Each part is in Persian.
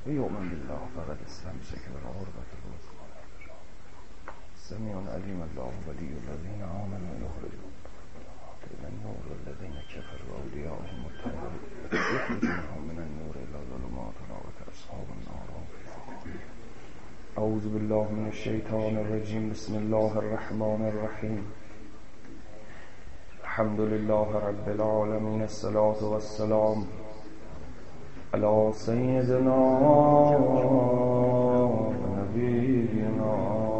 ويؤمن بالله فقد استمسك بالعروة الوثقى. سميع عليم الله ولي الذين آمنوا يخرجهم من النور الذين كفروا أولياءهم الطاغوت يخرجونهم من النور إلى الظلمات أولئك أصحاب النار هم فيها خالدون. أعوذ بالله من الشيطان الرجيم. بسم الله الرحمن الرحيم. الحمد لله رب العالمين. الصلاة والسلام على سيدنا ونبينا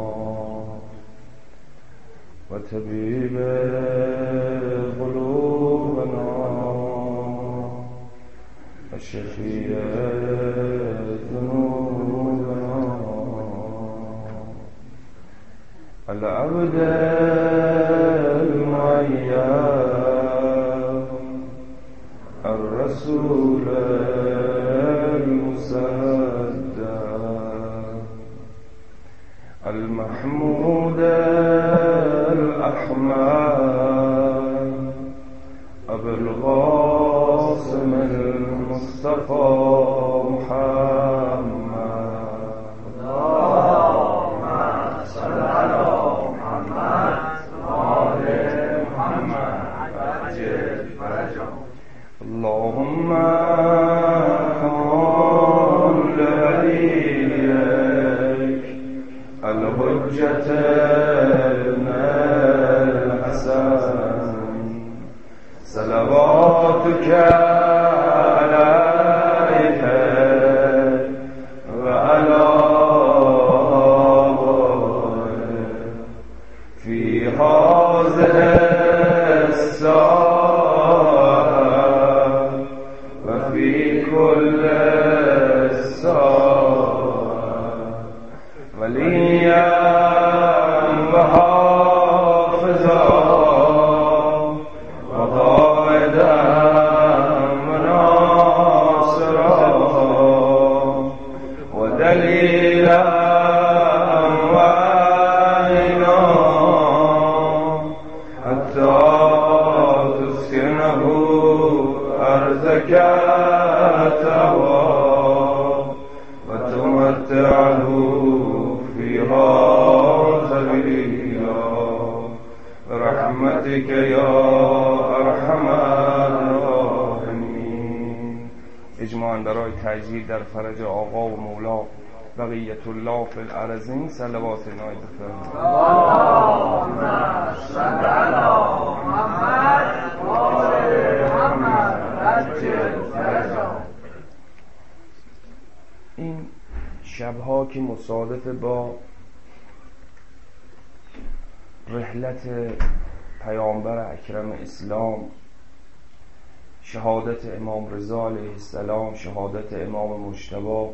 وطبيب قلوبنا وشفيع ذنوبنا العبد المعيّن الرسول المصدق المحمود الأحمد أبو القاسم المصطفى محمد. اللهم صل على محمد وآل محمد وعجل فرجهم. اللهم كن لوليك الحجة ابن الحسن صلواتك عليه وعلى آله في هذه الساعة وفي كل ساعة وليا وحافظا وقائدا وناصرا ودليلا وعينا حتى تسكنه أرضك تهوى وتمتعه فيها طويلا برحمتك يا أرحم الراحمين. اجماعاً برای تأجیل در فرج آقا و مولا بقیت الله فی الارضین صلوات نایب بفرمایید. اللهم صل علی محمد و آل محمد عجل فرجهم. این شبها که مصادف با رحلت پیامبر اکرم اسلام، شهادت امام رضا علیه السلام، شهادت امام مجتبی،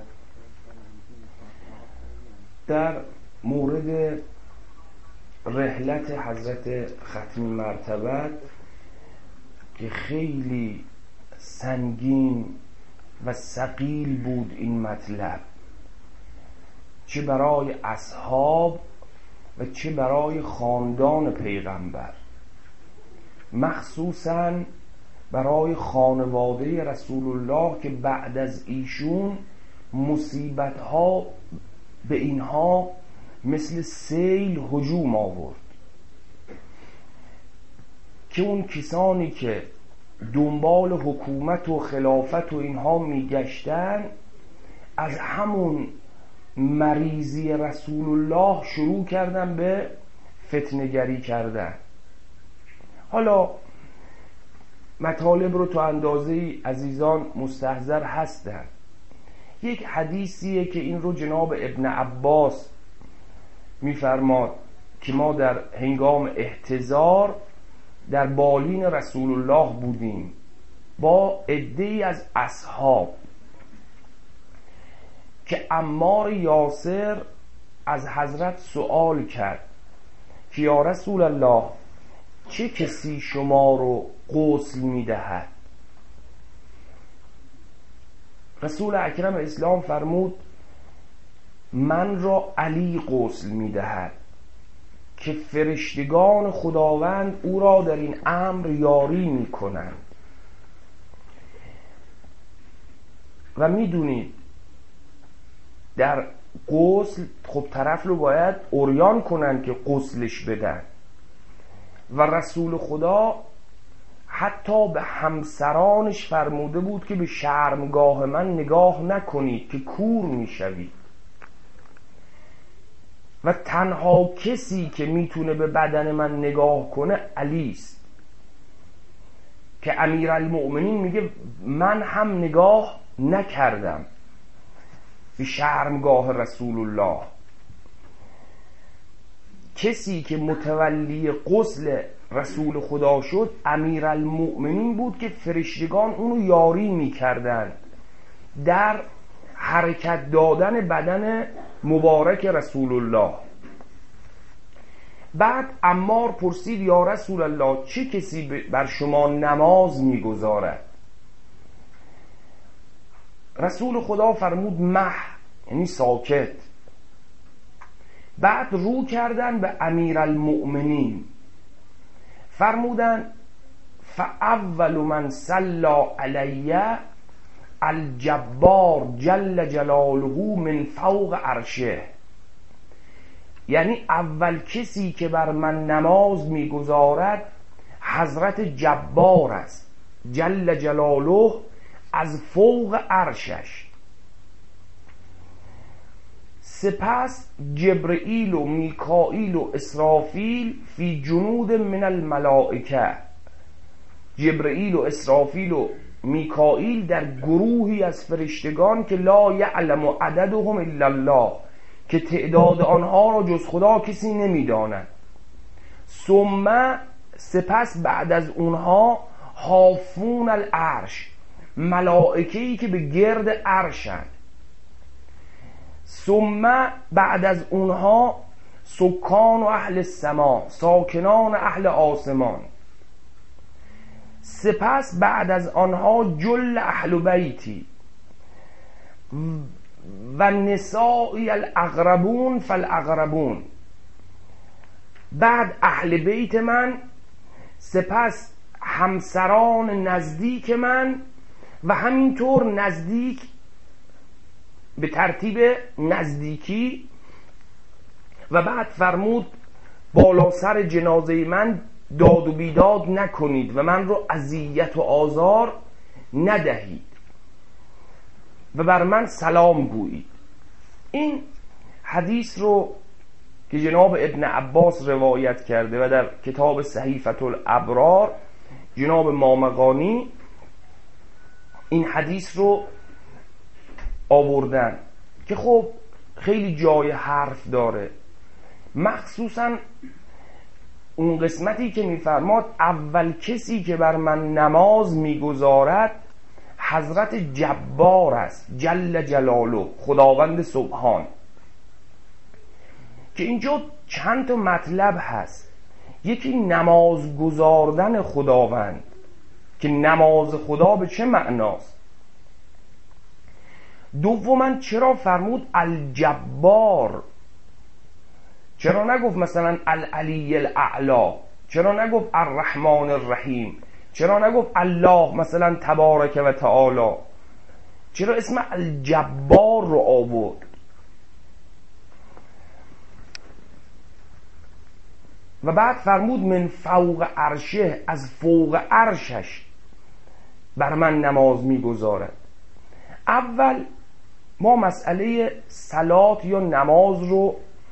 در مورد رحلت حضرت ختمی مرتبت که خیلی سنگین و ثقیل بود این مطلب، چه برای اصحاب و چه برای خاندان پیغمبر، مخصوصاً برای خانواده رسول الله که بعد از ایشون مصیبت‌ها به اینها مثل سیل هجوم آورد، که اون کسانی که دنبال حکومت و خلافت و اینها میگشتن از همون مریضی رسول الله شروع کردن به فتنه‌گری کردن. حالا مطالب رو تو اندازه عزیزان مستحضر هستن. یک حدیثیه که این رو جناب ابن عباس میفرماد که ما در هنگام احتضار در بالین رسول الله بودیم با عده‌ای از اصحاب که عمار یاسر از حضرت سوال کرد که یا رسول الله چه کسی شما رو غسل میدهد؟ رسول اکرم اسلام فرمود من را علی غسل میدهد که فرشتگان خداوند او را در این امر یاری میکنند. و میدونید در غسل خب طرف رو باید عریان کنن که غسلش بدن و رسول خدا حتی به همسرانش فرموده بود که به شرمگاه من نگاه نکنید که کور میشوید و تنها کسی که میتونه به بدن من نگاه کنه علی است که امیرالمؤمنین میگه من هم نگاه نکردم به شرمگاه رسول الله. کسی که متولی غسل رسول خدا شد امیرالمؤمنین بود که فرشتگان اونو یاری میکردن در حرکت دادن بدن مبارک رسول الله. بعد عمار پرسید یا رسول الله چه کسی بر شما نماز میگذارد؟ رسول خدا فرمود مه، یعنی ساکت. بعد رو کردن به امیرالمؤمنین فرمودن فاول من صلی علی الجبار جل جلاله من فوق عرشه، یعنی اول کسی که بر من نماز میگذارد حضرت جبار است جل جلاله از فوق عرشش. سپس جبرئیل و میکائیل و اسرافیل فی جنود من الملائکه، جبرئیل و اسرافیل و میکائیل در گروهی از فرشتگان که لا یعلم عددهم الا الله، که تعداد آنها را جز خدا کسی نمیداند. سپس بعد از اونها حافون العرش، ملائکه‌ای که به گرد عرشند. بعد از اونها سکان و اهل السما، ساکنان اهل آسمان. سپس بعد از آنها جل اهل بیتی و نسائی الاقربون فالاقربون، بعد اهل بیت من، سپس همسران نزدیک من و همینطور نزدیک به ترتیب نزدیکی. و بعد فرمود بالا سر جنازه من داد و بیداد نکنید و من رو اذیت و آزار ندهید و بر من سلام گویید. این حدیث رو که جناب ابن عباس روایت کرده و در کتاب صحیفة الابرار جناب مامقانی این حدیث رو آوردن که خب خیلی جای حرف داره، مخصوصا اون قسمتی که میفرماد اول کسی که بر من نماز میگذارد حضرت جبار است جل جلاله، خداوند سبحان. که اینجا چند تا مطلب هست. یکی نماز گذاردن خداوند، که نماز خدا به چه معناست. دوما چرا فرمود الجبار؟ چرا نگفت مثلا العلی الاعلا؟ چرا نگفت الرحمن الرحیم؟ چرا نگفت الله مثلا تبارک و تعالی؟ چرا اسم الجبار رو آورد؟ و بعد فرمود من فوق عرشه، از فوق عرشش بر من نماز میگذارد. اول ما مسئله صلات یا نماز رو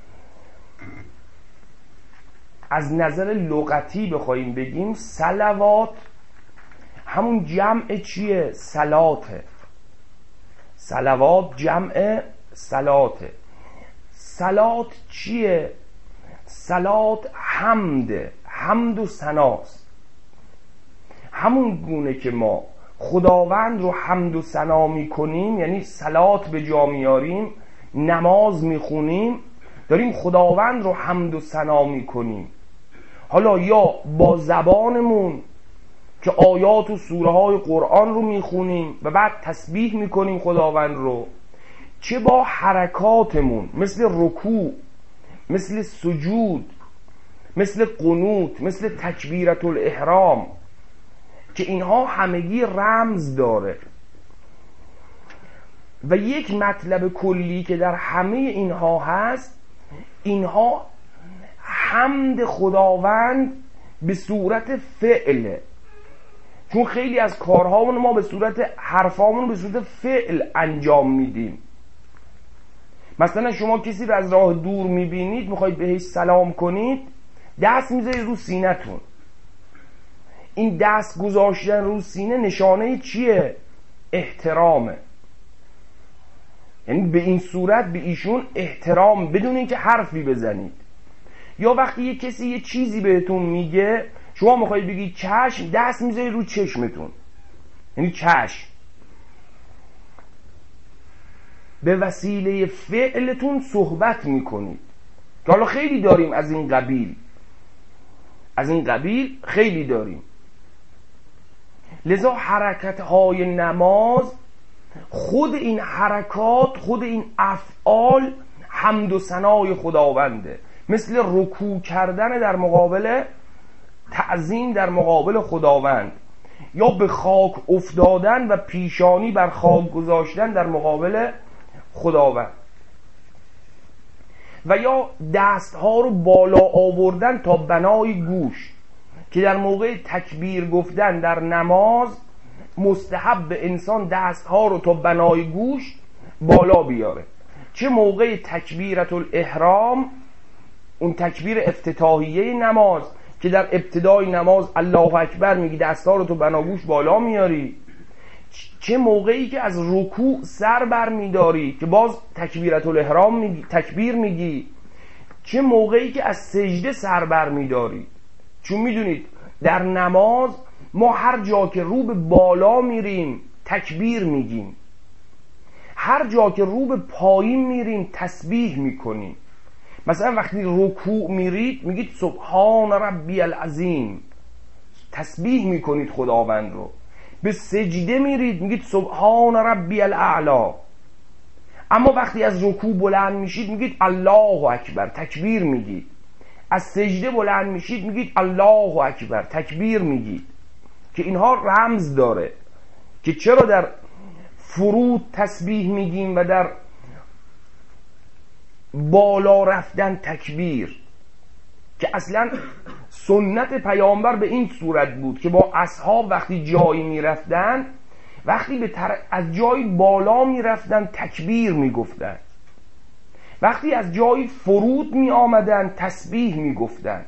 از نظر لغتی بخوایم بگیم، صلوات همون جمع چیه؟ صلاته. صلوات جمع صلاته. صلات چیه؟ صلات حمد و ثناست. همون گونه که ما خداوند رو حمد و ثنا میکنیم، یعنی صلات به جا میاریم، نماز میخونیم، داریم خداوند رو حمد و ثنا میکنیم. حالا یا با زبانمون که آیات و سوره های قرآن رو میخونیم و بعد تسبیح میکنیم خداوند رو، چه با حرکاتمون مثل رکوع، مثل سجود، مثل قنوت، مثل تکبیرت الاحرام، که اینها همگی رمز داره. و یک مطلب کلی که در همه اینها هست، اینها حمد خداوند به صورت فعله. چون خیلی از کارهامون ما به صورت حرفامون به صورت فعل انجام میدیم. مثلا شما کسی رو از راه دور میبینید، میخواید بهش سلام کنید، دست میذارید رو سینه‌تون. این دست گذاشتن رو سینه نشانه چیه؟ احترامه. یعنی به این صورت به ایشون احترام، بدون اینکه حرفی بزنید. یا وقتی یه کسی یه چیزی بهتون میگه، شما میخواید بگید چشم، دست میذارید رو چشمتون، یعنی چشم. به وسیله فعلتون صحبت میکنید که حالا خیلی داریم از این قبیل خیلی داریم. لذا حرکت‌های نماز، خود این حرکات، خود این افعال حمد و ثنای خداونده. مثل رکوع کردن در مقابل تعظیم در مقابل خداوند، یا به خاک افتادن و پیشانی بر خاک گذاشتن در مقابل خداوند، و یا دستها رو بالا آوردن تا بنای گوش، که در موقع تکبیر گفتن در نماز مستحب به انسان دستها رو تا بنای گوش بالا بیاره. چه موقع تکبیرت الاحرام، اون تکبیر افتتاحیه نماز که در ابتدای نماز الله اکبر میگی، دستها رو تو بناگوش بالا میاری. چه موقعی که از رکوع سر بر میداری که باز تکبیرت الاحرام میگی، تکبیر میگی. چه موقعی که از سجده سر بر میداری. چون میدونید در نماز ما هر جا که رو به بالا میریم تکبیر میگیم، هر جا که رو به پایین میریم تسبیح میکنیم. مثلا وقتی رکوع میرید میگید سبحان ربی العظیم، تسبیح میکنید خداوند رو. به سجده میرید میگید سبحان ربی الاعلا. اما وقتی از رکوع بلند میشید میگید الله اکبر، تکبیر میگید. از سجده بلند میشید میگید الله اکبر، تکبیر میگید. که اینها رمز داره که چرا در فرود تسبیح میگیم و در بالا رفتن تکبیر. که اصلا سنت پیامبر به این صورت بود که با اصحاب وقتی جایی میرفتن، وقتی از جایی بالا میرفتن تکبیر میگفتن، وقتی از جایی فرود میآمدن تسبیح میگفتن.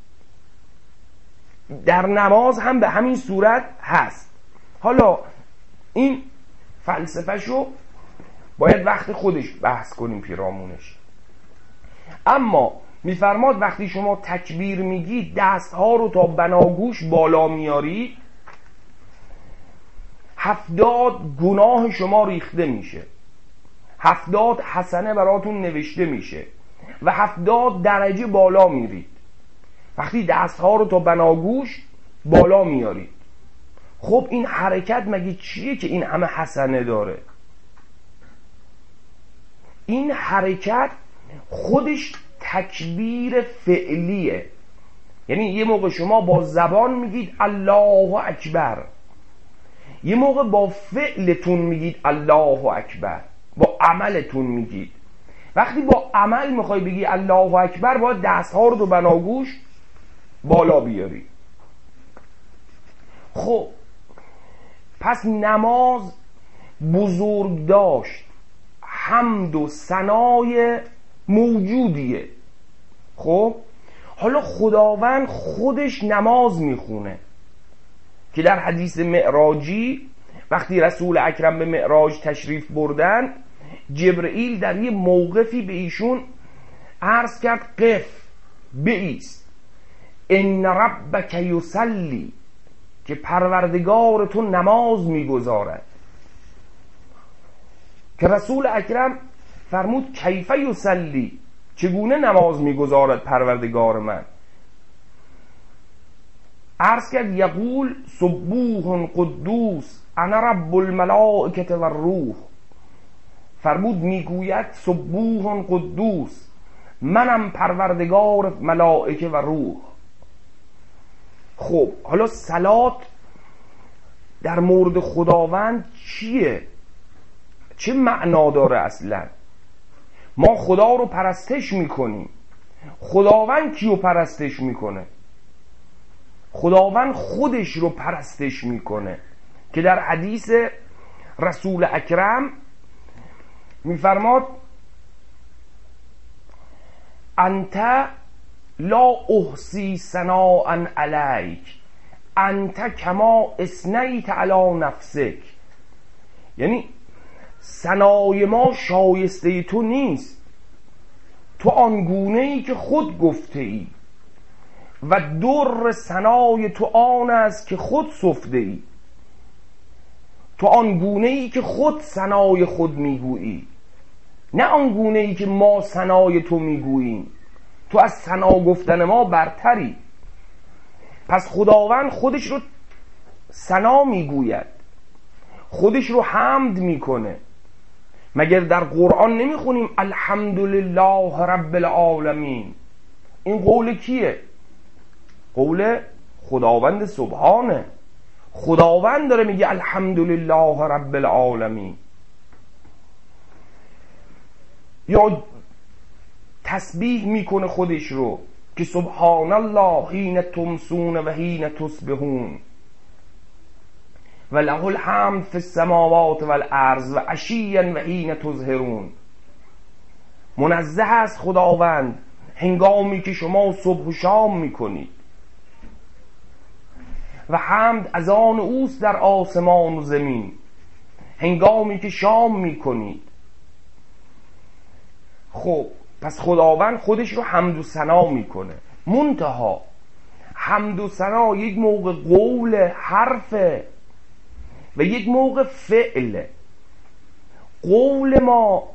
در نماز هم به همین صورت هست. حالا این فلسفه‌شو باید وقت خودش بحث کنیم پیرامونش. اما میفرماد وقتی شما تکبیر میگید دستها رو تا بناگوش بالا میارید، 70 گناه شما ریخته میشه، 70 حسنه براتون نوشته میشه و 70 درجه بالا میرید وقتی دستها رو تا بناگوش بالا میارید. خب این حرکت مگه چیه که این همه حسنه داره؟ این حرکت خودش تکبیر فعلیه. یعنی یه موقع شما با زبان میگید الله اکبر، یه موقع با فعلتون میگید الله اکبر، با عملتون میگید. وقتی با عمل میخوای بگی الله اکبر باید دستها رو تو بناگوش بالا بیاری. خب پس نماز بزرگ داشت، حمد و ثنای موجودیه. خب حالا خداوند خودش نماز میخونه که در حدیث معراجی وقتی رسول اکرم به معراج تشریف بردن، جبرئیل در یه موقفی به ایشون عرض کرد قف، بایست، ان ربک یصلی، که پروردگار تو نماز میگذارد. که رسول اکرم فرمود کیف یصلی، چگونه نماز میگذارد پروردگار من؟ عرض کرد یقول سبوح قدوس انا رب الملائکه و الروح. فرمود میگوید سبوح قدوس، منم پروردگار ملائکه و روح. خب حالا صلات در مورد خداوند چیه؟ چه معنا داره اصلا؟ ما خدا رو پرستش میکنیم، خداوند کیو پرستش میکنه؟ خداوند خودش رو پرستش میکنه که در حدیث رسول اکرم میفرماد انت لا احصی ثناء علیک انت کما اثنیت علی نفسک. یعنی ثنای ما شایسته تو نیست، تو آنگونه ای که خود گفته ای و در ثنای تو آن است که خود سفته ای. تو آنگونه ای که خود ثنای خود میگویی، نه آنگونه ای که ما ثنای تو میگوییم. تو از ثنا گفتن ما برتری. پس خداوند خودش رو ثنا میگوید، خودش رو حمد میکنه. مگر در قرآن نمیخونیم الحمدلله رب العالمین؟ این قول کیه؟ قول خداوند سبحانه. خداوند داره میگه الحمدلله رب العالمین. یا تسبیح میکنه خودش رو که سبحان الله حین تمسون و حین تصبحون و له الحمد فی السماوات والارض و عشیا و حین تظهرون. منزه است خداوند هنگامی که شما صبح و شام میکنید و حمد از آن اوست در آسمان و زمین هنگامی که شام میکنید. خب پس خداوند خودش رو حمد و ثنا میکنه. منتها حمد و ثنا یک موقع قول حرفه و یک موقع فعله. قول ما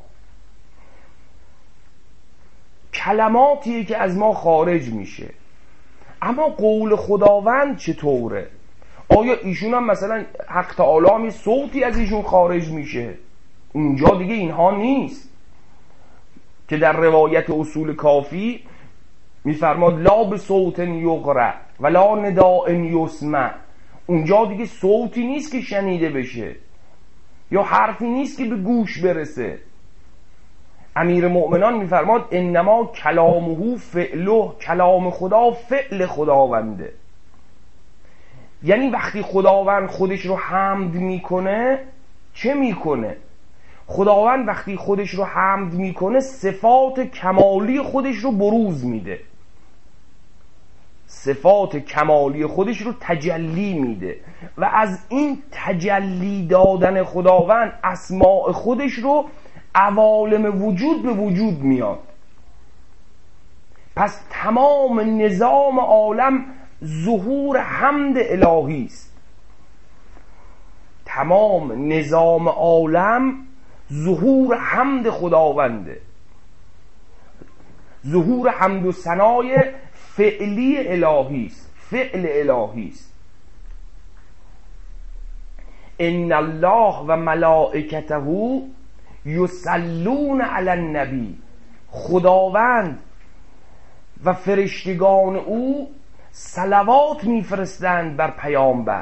کلماتیه که از ما خارج میشه، اما قول خداوند چطوره؟ آیا ایشون هم مثلا حق تعالی هم صوتی از ایشون خارج میشه؟ اونجا دیگه اینها نیست که در روایت اصول کافی میفرماد لا به صوت یقرأ ولا نداء یسمع. اونجا دیگه صوتی نیست که شنیده بشه یا حرفی نیست که به گوش برسه. امیر مؤمنان میفرماد انما کلامه فعله، کلام خدا فعل خداونده. یعنی وقتی خداوند خودش رو حمد میکنه چه میکنه؟ خداوند وقتی خودش رو حمد میکنه صفات کمالی خودش رو بروز میده، صفات کمالی خودش رو تجلی میده و از این تجلی دادن خداوند اسماء خودش رو عوالم وجود به وجود میاد. پس تمام نظام عالم ظهور حمد الهی است. تمام نظام عالم ظهور حمد خداونده، ظهور حمد و ثنای فعلی الهی است، فعل الهی است. ان الله و ملائکته یصلون علی النبی. خداوند و فرشتگان او صلوات میفرستند بر پیامبر.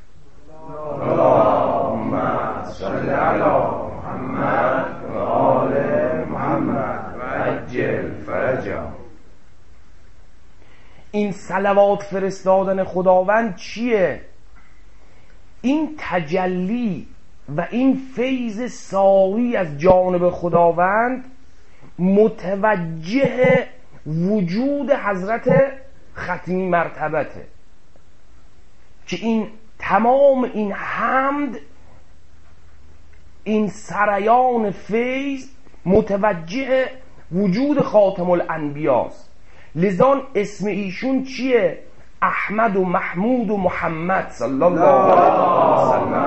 اللهم صل علی محمد و آل محمد و عجل فرجهم. این صلوات فرستادن خداوند چیه؟ این تجلی و این فیض ساری از جانب خداوند متوجه وجود حضرت ختمی مرتبته که این تمام این حمد، این سریان فیض متوجه وجود خاتم الانبیاست. لذا اسم ایشون چیه؟ احمد و محمود و محمد صلی الله علیه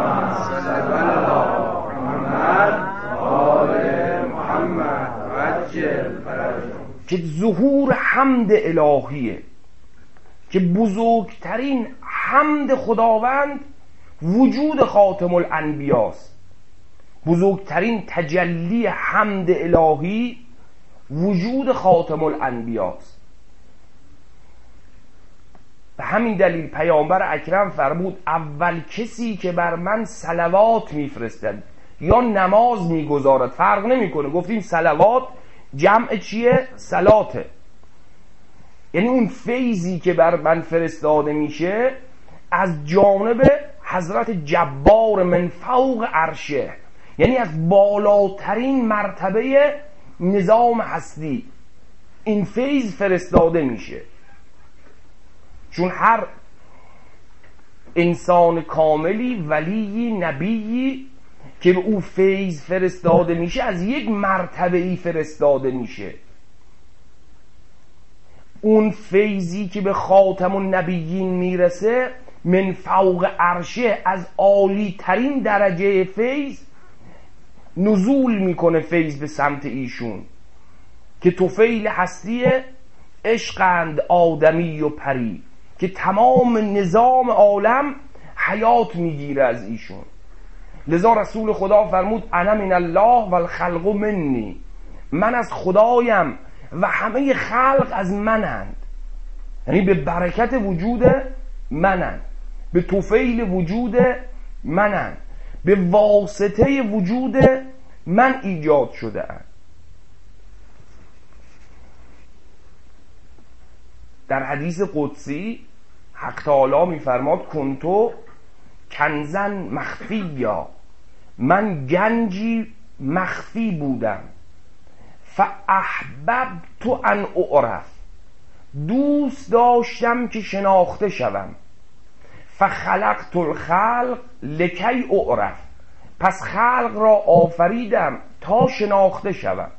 وسلم که ظهور حمد الهیه، که بزرگترین حمد خداوند وجود خاتم الانبیاست. بزرگترین تجلی حمد الهی وجود خاتم الانبیاست. به همین دلیل پیامبر اکرم فرمود اول کسی که بر من صلوات میفرستد یا نماز میگذارد، فرق نمیکنه. گفتیم صلوات جمع چیه؟ صلاته. یعنی اون فیضی که بر من فرستاده میشه از جانب حضرت جبار من فوق عرشه، یعنی از بالاترین مرتبه نظام هستی این فیض فرستاده میشه. چون هر انسان کاملی، ولی، نبیی که به او فیض فرستاده میشه از یک مرتبه ای فرستاده میشه. اون فیضی که به خاتم النبیین میرسه من فوق عرشه، از عالی ترین درجه فیض نزول میکنه فیض به سمت ایشون که طفیل هستی عشقند آدمی و پری، که تمام نظام عالم حیات میگیره از ایشون. لذا رسول خدا فرمود انا من الله و الخلق منی، من از خدایم و همه خلق از منند. یعنی به برکت وجود منند، به طفیل وجود منند، به واسطه وجود من ایجاد شده اند. در حدیث قدسی حق تعالی میفرماد کنتو کنزن مخفیا، من گنجی مخفی بودم، فاحببت ان اعرف، دوست داشتم که شناخته شوم، فخلقت الخلق لکی اعرف، پس خلق را آفریدم تا شناخته شوم.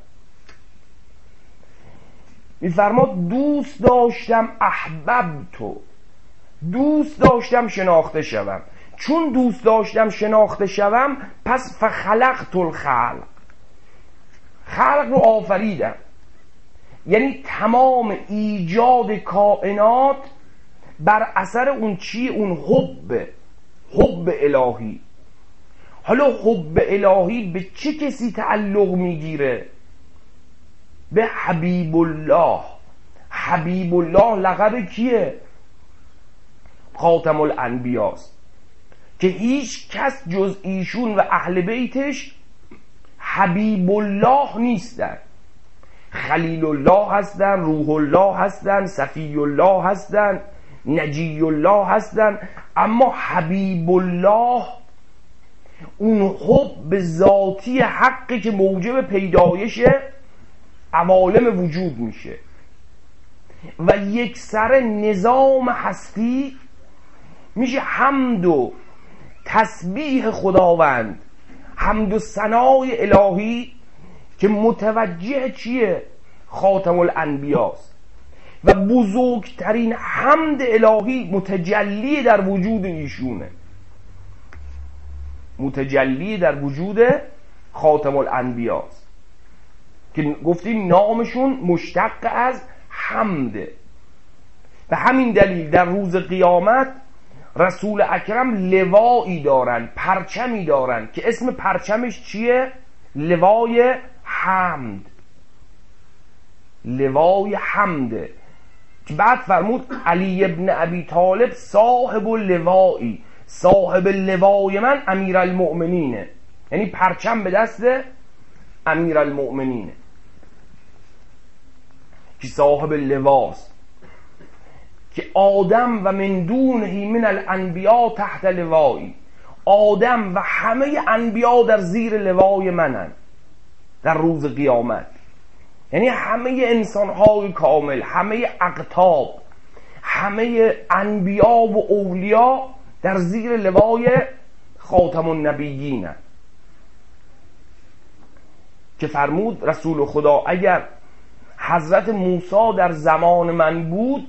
میفرماد دوست داشتم، احببت، دوست داشتم شناخته شوم. چون دوست داشتم شناخته شوم پس فخلقت الخلق، خلق رو آفریدم. یعنی تمام ایجاد کائنات بر اثر اون چی؟ اون حب الهی. حالا حب الهی به چه کسی تعلق میگیره؟ به حبیب الله. حبیب الله لقب کیه؟ خاتم الانبیاست که هیچ کس جز ایشون و اهل بیتش حبیب الله نیستن. خلیل الله هستن، روح الله هستن، صفی الله هستن، نجی الله هستن، اما حبیب الله اون حب ذاتی حقی که موجب پیدایش عوالم وجود میشه و یک سر نظام هستی میشه حمد و تسبیح خداوند، حمد و ثنای الهی که متوجه چیه؟ خاتم الانبیاست و بزرگترین حمد الهی متجلی در وجود ایشونه، متجلی در وجود خاتم الانبیاست که گفتیم نامشون مشتق از حمده. به همین دلیل در روز قیامت رسول اکرم لوایی دارن، پرچمی دارن که اسم پرچمش چیه؟ لوای حمد. لوای حمده که بعد فرمود علی ابن ابی طالب صاحب اللوایی، صاحب لوای من امیرالمؤمنینه، یعنی پرچم به دست امیرالمؤمنینه که صاحب لواست، که آدم و من دونه من الانبیا تحت لوایی، آدم و همه انبیا در زیر لوای منن در روز قیامت. یعنی همه انسانهای کامل، همه اقطاب، همه انبیا و اولیا در زیر لوای خاتم النبیین که فرمود رسول خدا اگر حضرت موسی در زمان من بود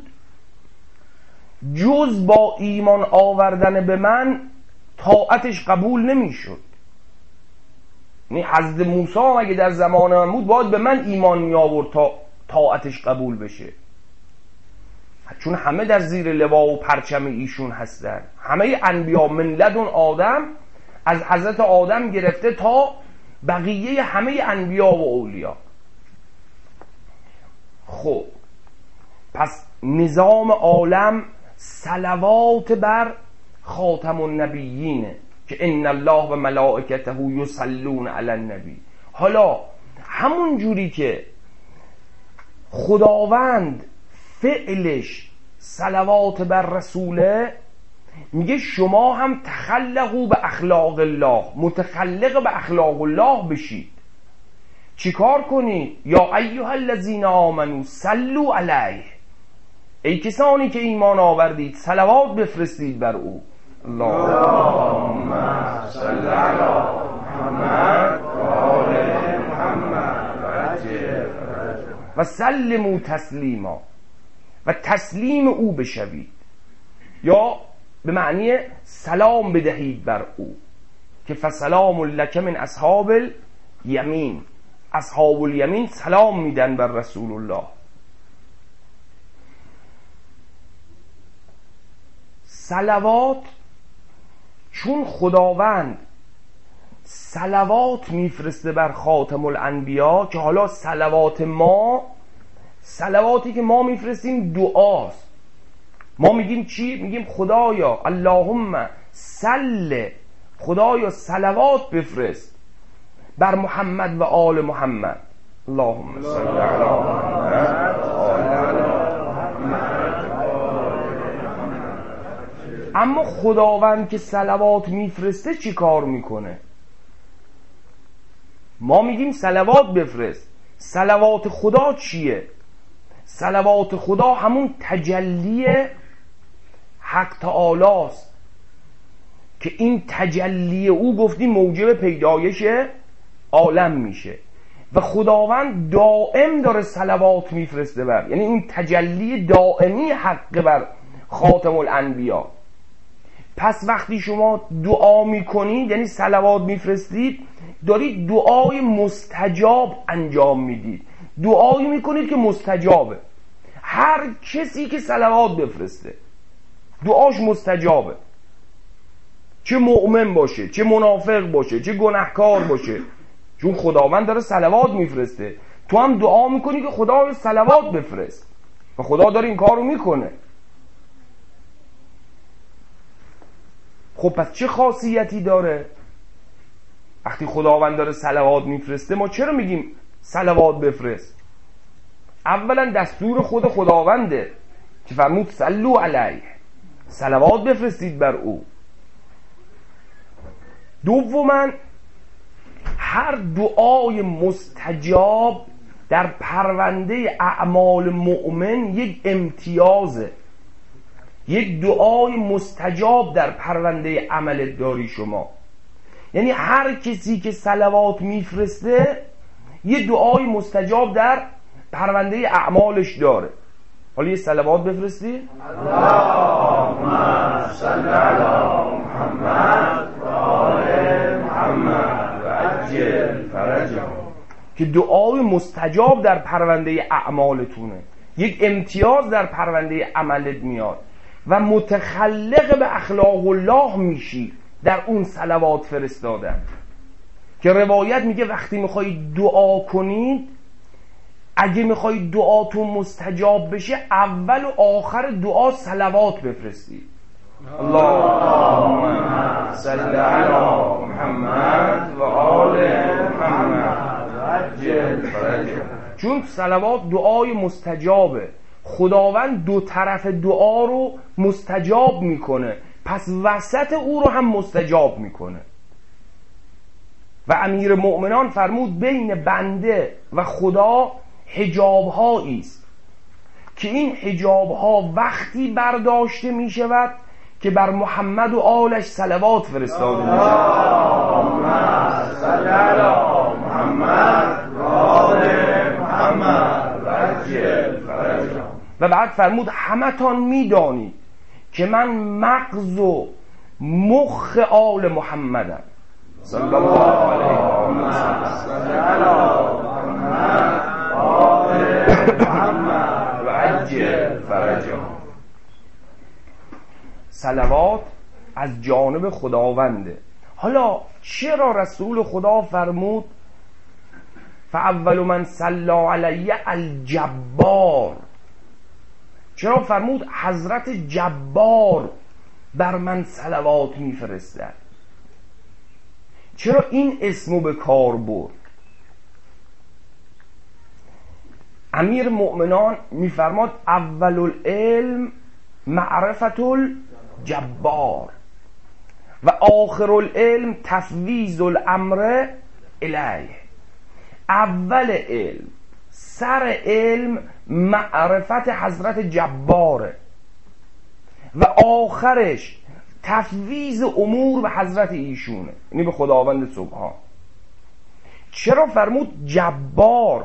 جز با ایمان آوردن به من طاعتش قبول نمیشد. یعنی حضرت موسی اگه در زمان من بود باید به من ایمان می آورد تا طاعتش قبول بشه، چون همه در زیر لوا و پرچم ایشون هستن. همه انبیا من لدن آدم، از حضرت آدم گرفته تا بقیه همه انبیا و اولیا. خب پس نظام عالم صلوات بر خاتم النبیینه که ان الله و ملائکته یصلون علی النبی. حالا همون جوری که خداوند فعلش صلوات بر رسوله، میگه شما هم تخلقوا به اخلاق الله، متخلق به اخلاق الله بشید. چیکار کنید؟ یا ایها الذین آمنوا صلوا علیه، ای کسانی که ایمان آوردید صلوات بفرستید بر او. اللهم صل علی محمد و آل محمد و عجل و سلموا تسلیما، و تسلیم او بشوید، یا به معنی سلام بدهید بر او، که فسلام لک من اصحاب الیمین، اصحاب الیمین سلام میدن بر رسول الله. صلوات، چون خداوند صلوات میفرسته بر خاتم الانبیا، که حالا صلوات ما، صلواتی که ما میفرستیم دعاست. ما میگیم چی؟ میگیم خدایا اللهم صل، خدایا صلوات بفرست بر محمد و آل محمد. اللهم صل علی محمد و آل محمد. اما خداوند که صلوات میفرسته چی کار میکنه؟ ما میگیم صلوات بفرست. صلوات خدا چیه؟ صلوات خدا همون تجلی حق تعالی است که این تجلی او گفتیم موجب پیدایش عالم میشه و خداوند دائم داره صلوات میفرسته بر، یعنی اون تجلی دائمی حق بر خاتم الانبیا. پس وقتی شما دعا میکنید، یعنی صلوات میفرستید، دارید دعای مستجاب انجام میدید، دعایی میکنید که مستجابه. هر کسی که صلوات بفرسته دعاش مستجابه، چه مؤمن باشه، چه منافق باشه، چه گناهکار باشه، چون خداوند داره صلوات میفرسته. تو هم دعا میکنی که خدا صلوات بفرست و خدا داره این کارو میکنه. خب پس چه خاصیتی داره؟ وقتی خداوند داره صلوات میفرسته، ما چرا میگیم صلوات بفرست؟ اولا دستور خود خداونده که فرمود صلوا علیه، صلوات بفرستید بر او. دوما هر دعای مستجاب در پرونده اعمال مؤمن یک امتیازه. یک دعای مستجاب در پرونده عمل داری شما، یعنی هر کسی که صلوات میفرسته یه دعای مستجاب در پرونده اعمالش داره. حالا یه صلوات بفرستی؟ اللهم صل علی محمد و آل محمد و عجل فرجهم، که دعای مستجاب در پرونده اعمالتونه، یک امتیاز در پرونده عملت میاد و متخلق به اخلاق الله میشی در اون صلوات فرستادن. که روایت میگه وقتی میخواید دعا کنید، اگه میخواید دعاتون مستجاب بشه، اول و آخر دعا صلوات بفرستید. اللهم صل علی محمد و آل محمد و عجل فرجهم. چون صلوات دعای مستجابه، خداوند دو طرف دعا رو مستجاب میکنه، پس وسط او رو هم مستجاب میکنه. و امیر مؤمنان فرمود بین بنده و خدا حجاب هایی است که این حجاب ها وقتی برداشته می شود که بر محمد و آلش صلوات فرستاده می شود. اللهم صل علی محمد و آل محمد و عجل فرجهم. و بعد فرمود همتان می دانید که من مغز و مخ آل محمدم صلی الله علیه و محمد و عجل فرجهم. صلوات از جانب خداونده. حالا چرا رسول خدا فرمود فاول من صلی علی الجبار؟ چرا فرمود حضرت جبار بر من صلوات میفرستد؟ چرا این اسمو به کار برد؟ امیر مؤمنان میفرماد اول العلم معرفت الجبار و آخر العلم تفویض الامر الیه. اول علم، سر علم معرفت حضرت جباره و آخرش تفویض امور به حضرت ایشونه، یعنی به خداوند سبحان. چرا فرمود جبار؟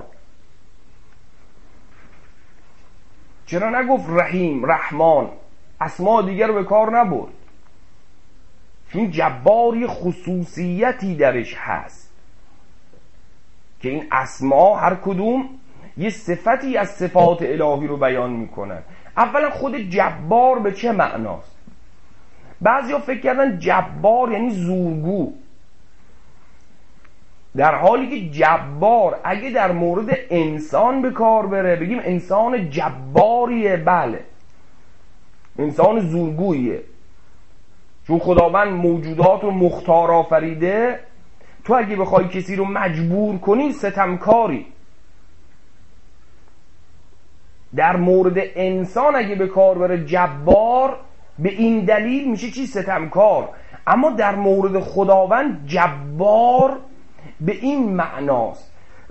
چرا نگفت رحیم، رحمان، اسما دیگر رو به کار نبرد؟ این جبار یه خصوصیتی درش هست که این اسما هر کدوم یه صفتی از صفات الهی رو بیان میکنن. اولا خود جبار به چه معناست؟ بعضیا فکر کردن جبار یعنی زورگو، در حالی که جبار اگه در مورد انسان به کار بره بگیم انسان جباریه، بله انسان زورگویه، چون خداوند موجودات رو مختار آفریده. تو اگه بخوای کسی رو مجبور کنی ستمکاری. در مورد انسان اگه به کار بره جبار به این دلیل میشه چی؟ ستمکار. اما در مورد خداوند جبار به این معناست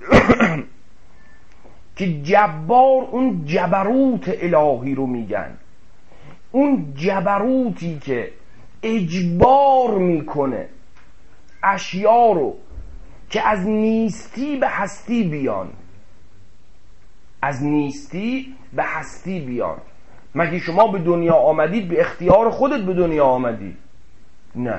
که جبار اون جبروت الهی رو میگن، اون جبروتی که اجبار میکنه اشیا رو که از نیستی به هستی بیان، از نیستی به هستی بیان. مگه شما به دنیا آمدید به اختیار خودت به دنیا آمدید؟ نه،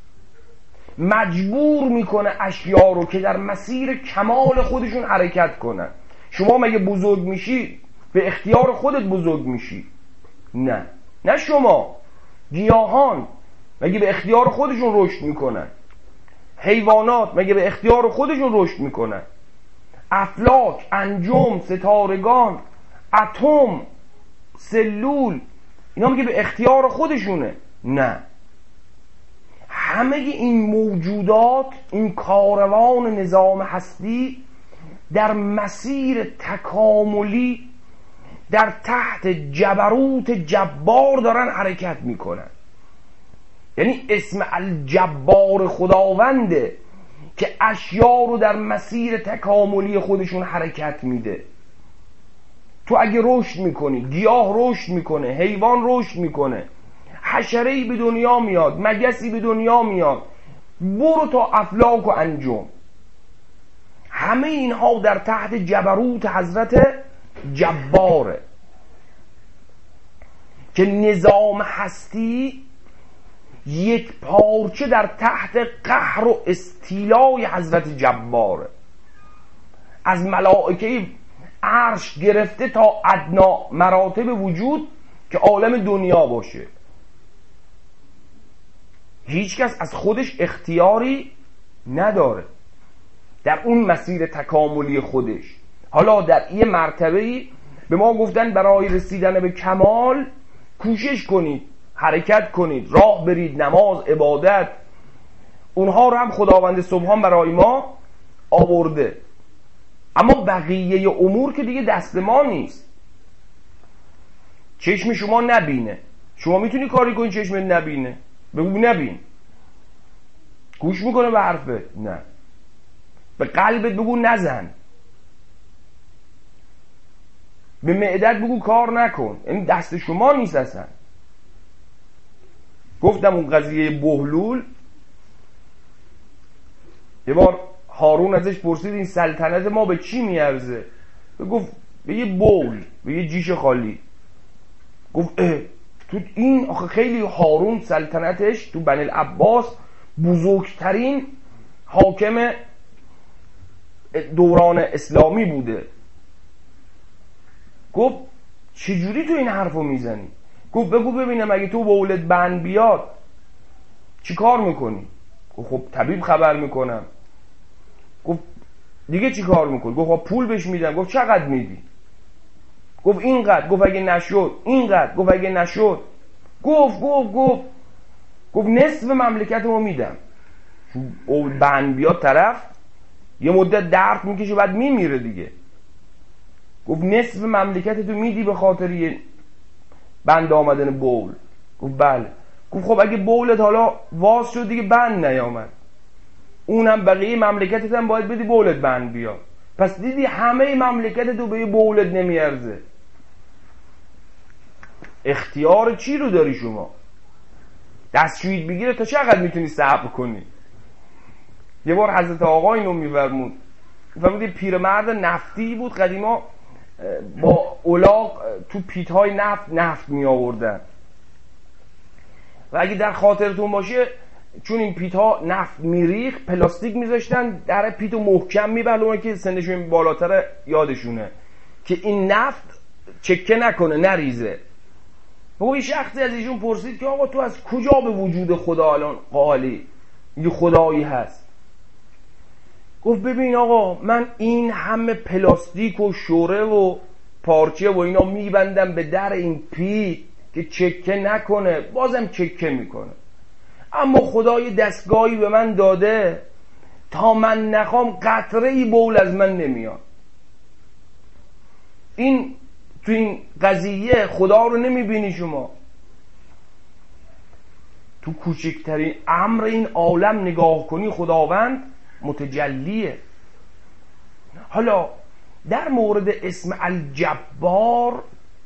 مجبور میکنه اشیا رو که در مسیر کمال خودشون حرکت کنن. شما مگه بزرگ میشی به اختیار خودت بزرگ میشی؟ نه، نه شما، گیاهان مگه به اختیار خودشون رشد میکنن؟ حیوانات مگه به اختیار خودشون رشد میکنن؟ افلاک، انجم، ستارگان، اتم، سلول، اینا مگه به اختیار خودشونه؟ نه، همه این موجودات، این کاروان نظام هستی در مسیر تکاملی در تحت جبروت جبار دارن حرکت میکنن. یعنی اسم الجبار خداونده که اشیا رو در مسیر تکاملی خودشون حرکت میده. تو اگه رشد میکنی، گیاه رشد میکنه، حیوان رشد میکنه، حشره‌ای به دنیا میاد، مگسی به دنیا میاد، برو تا افلاک و انجم، همه اینها در تحت جبروت حضرت جباره که نظام هستی یک پارچه در تحت قهر و استیلای حضرت جباره. از ملائکه عرش گرفته تا ادنا مراتب وجود که عالم دنیا باشه، هیچ کس از خودش اختیاری نداره در اون مسیر تکاملی خودش. حالا در این مرتبه‌ای به ما گفتن برای رسیدن به کمال کوشش کنید، حرکت کنید، راه برید، نماز، عبادت، اونها رو هم خداوند سبحان برای ما آورده. اما بقیه امور که دیگه دست ما نیست. چشم شما نبینه، شما میتونی کاری کنی چشمت نبینه؟ بگو نبین. گوش میکنه به حرفت؟ نه. به قلبت بگو نزن، به معدت بگو کار نکن، این دست شما نیست اصلا. گفتم اون قضیه بهلول، یه بار هارون ازش پرسید این سلطنت ما به چی میارزه؟ گفت به یه بول، به یه جیش خالی. گفت تو این آخه خیلی هارون سلطنتش تو بنی العباس بزرگترین حاکم دوران اسلامی بوده. گفت چجوری تو این حرفو میزنی؟ گفت بگو ببینم اگه تو بولت بند بیاد چی کار میکنی؟ گفت خب طبیب خبر میکنم. گفت دیگه چی کار میکنی؟ گفت خب پول بهش میدم. گفت چقدر میدی؟ گفت اینقدر. گفت اگه نشد اینقدر. گفت اگه نشد گفت نصف مملکتمو میدم. او بند بیاد طرف یه مدت درد میکشه بعد میمیره دیگه. گفت نصف مملکت تو میدی به خاطر یه بند آمدن بول؟ گفت بله. گفت خب اگه بولت حالا واس شد دیگه بند نیامد، اونم بقیه مملکتت هم باید بدی بولت بند بیاد. پس دیدی همه مملکت تو به یه بولت نمیارزه. اختیار چی رو داری شما؟ دستشویت بگیره تا چقدر میتونی صبر کنی؟ یه بار حضرت آقا اینو میفرمود یه پیرمرد نفتی بود قدیما، با الاغ تو پیت‌های نفت می آوردن و اگه در خاطرتون باشه چون این پیت‌ها نفت میریخ پلاستیک میذاشتن در پیتو محکم میبلونه که سنشون بالاتر یادشونه که این نفت چکه نکنه نریزه. و این شخصی از ایشون پرسید که آقا تو از کجا به وجود خدا الان قائلی؟ یه خدایی هست؟ گفت ببین آقا من این همه پلاستیک و شوره و پارچه و اینا میبندم به در این پیت که چکه نکنه، بازم چکه میکنه، اما خدای دستگاهی به من داده تا من نخوام قطره ای بول از من نمیاد. این تو این قضیه خدا رو نمیبینی شما؟ تو کوچکترین امر این عالم نگاه کنی خداوند متجلیه. حالا در مورد اسم الجبار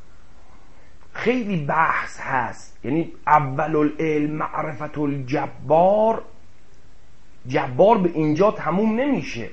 خیلی بحث هست، یعنی اول العلم معرفت الجبار. جبار به اینجا تموم نمیشه،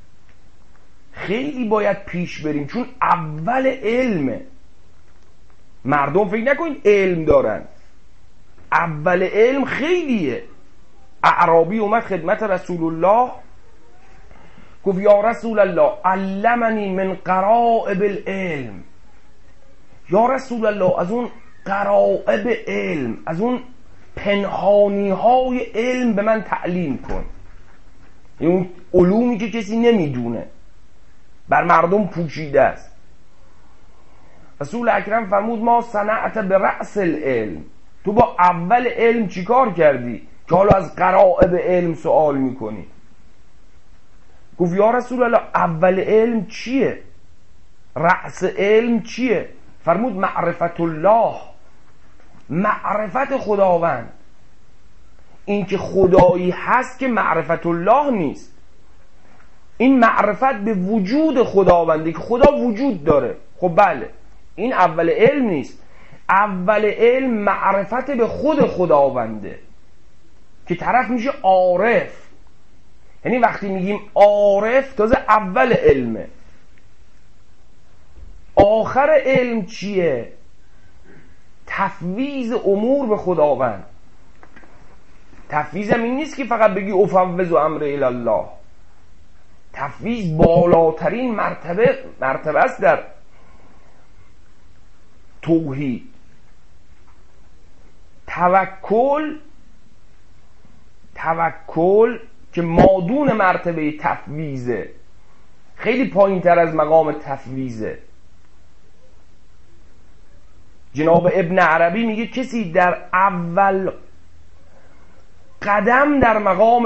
خیلی باید پیش بریم چون اول علمه. مردم فکر نکنید علم دارن، اول علم خیلیه. اعرابی اومد خدمت رسول الله گفت یا رسول الله علمنی من غرائب العلم. یا رسول الله از اون غرائب علم، از اون پنهانی های علم به من تعلیم کن، اون علومی که کسی نمیدونه بر مردم پوشیده است. رسول اکرم فرمود ما صنعت به رأس العلم، تو با اول علم چیکار کردی که حالا از غرائب علم سوال میکنی؟ گفت یا رسول الله اول علم چیه؟ رأس علم چیه؟ فرمود معرفت الله، معرفت خداوند. این که خدایی هست که معرفت الله نیست، این معرفت به وجود خداونده که خدا وجود داره. خب بله این اول علم نیست، اول علم معرفت به خود خداونده که طرف میشه عارف. یعنی وقتی میگیم عارف تازه اول علمه. آخر علم چیه؟ تفویض امور به خداوند. تفویض هم این نیست که فقط بگی افوض امر الی الله. تفویض بالاترین مرتبه است در توحید. توکل که مادون مرتبه تفویضه، خیلی پایین تر از مقام تفویضه. جناب ابن عربی میگه کسی در اول قدم در مقام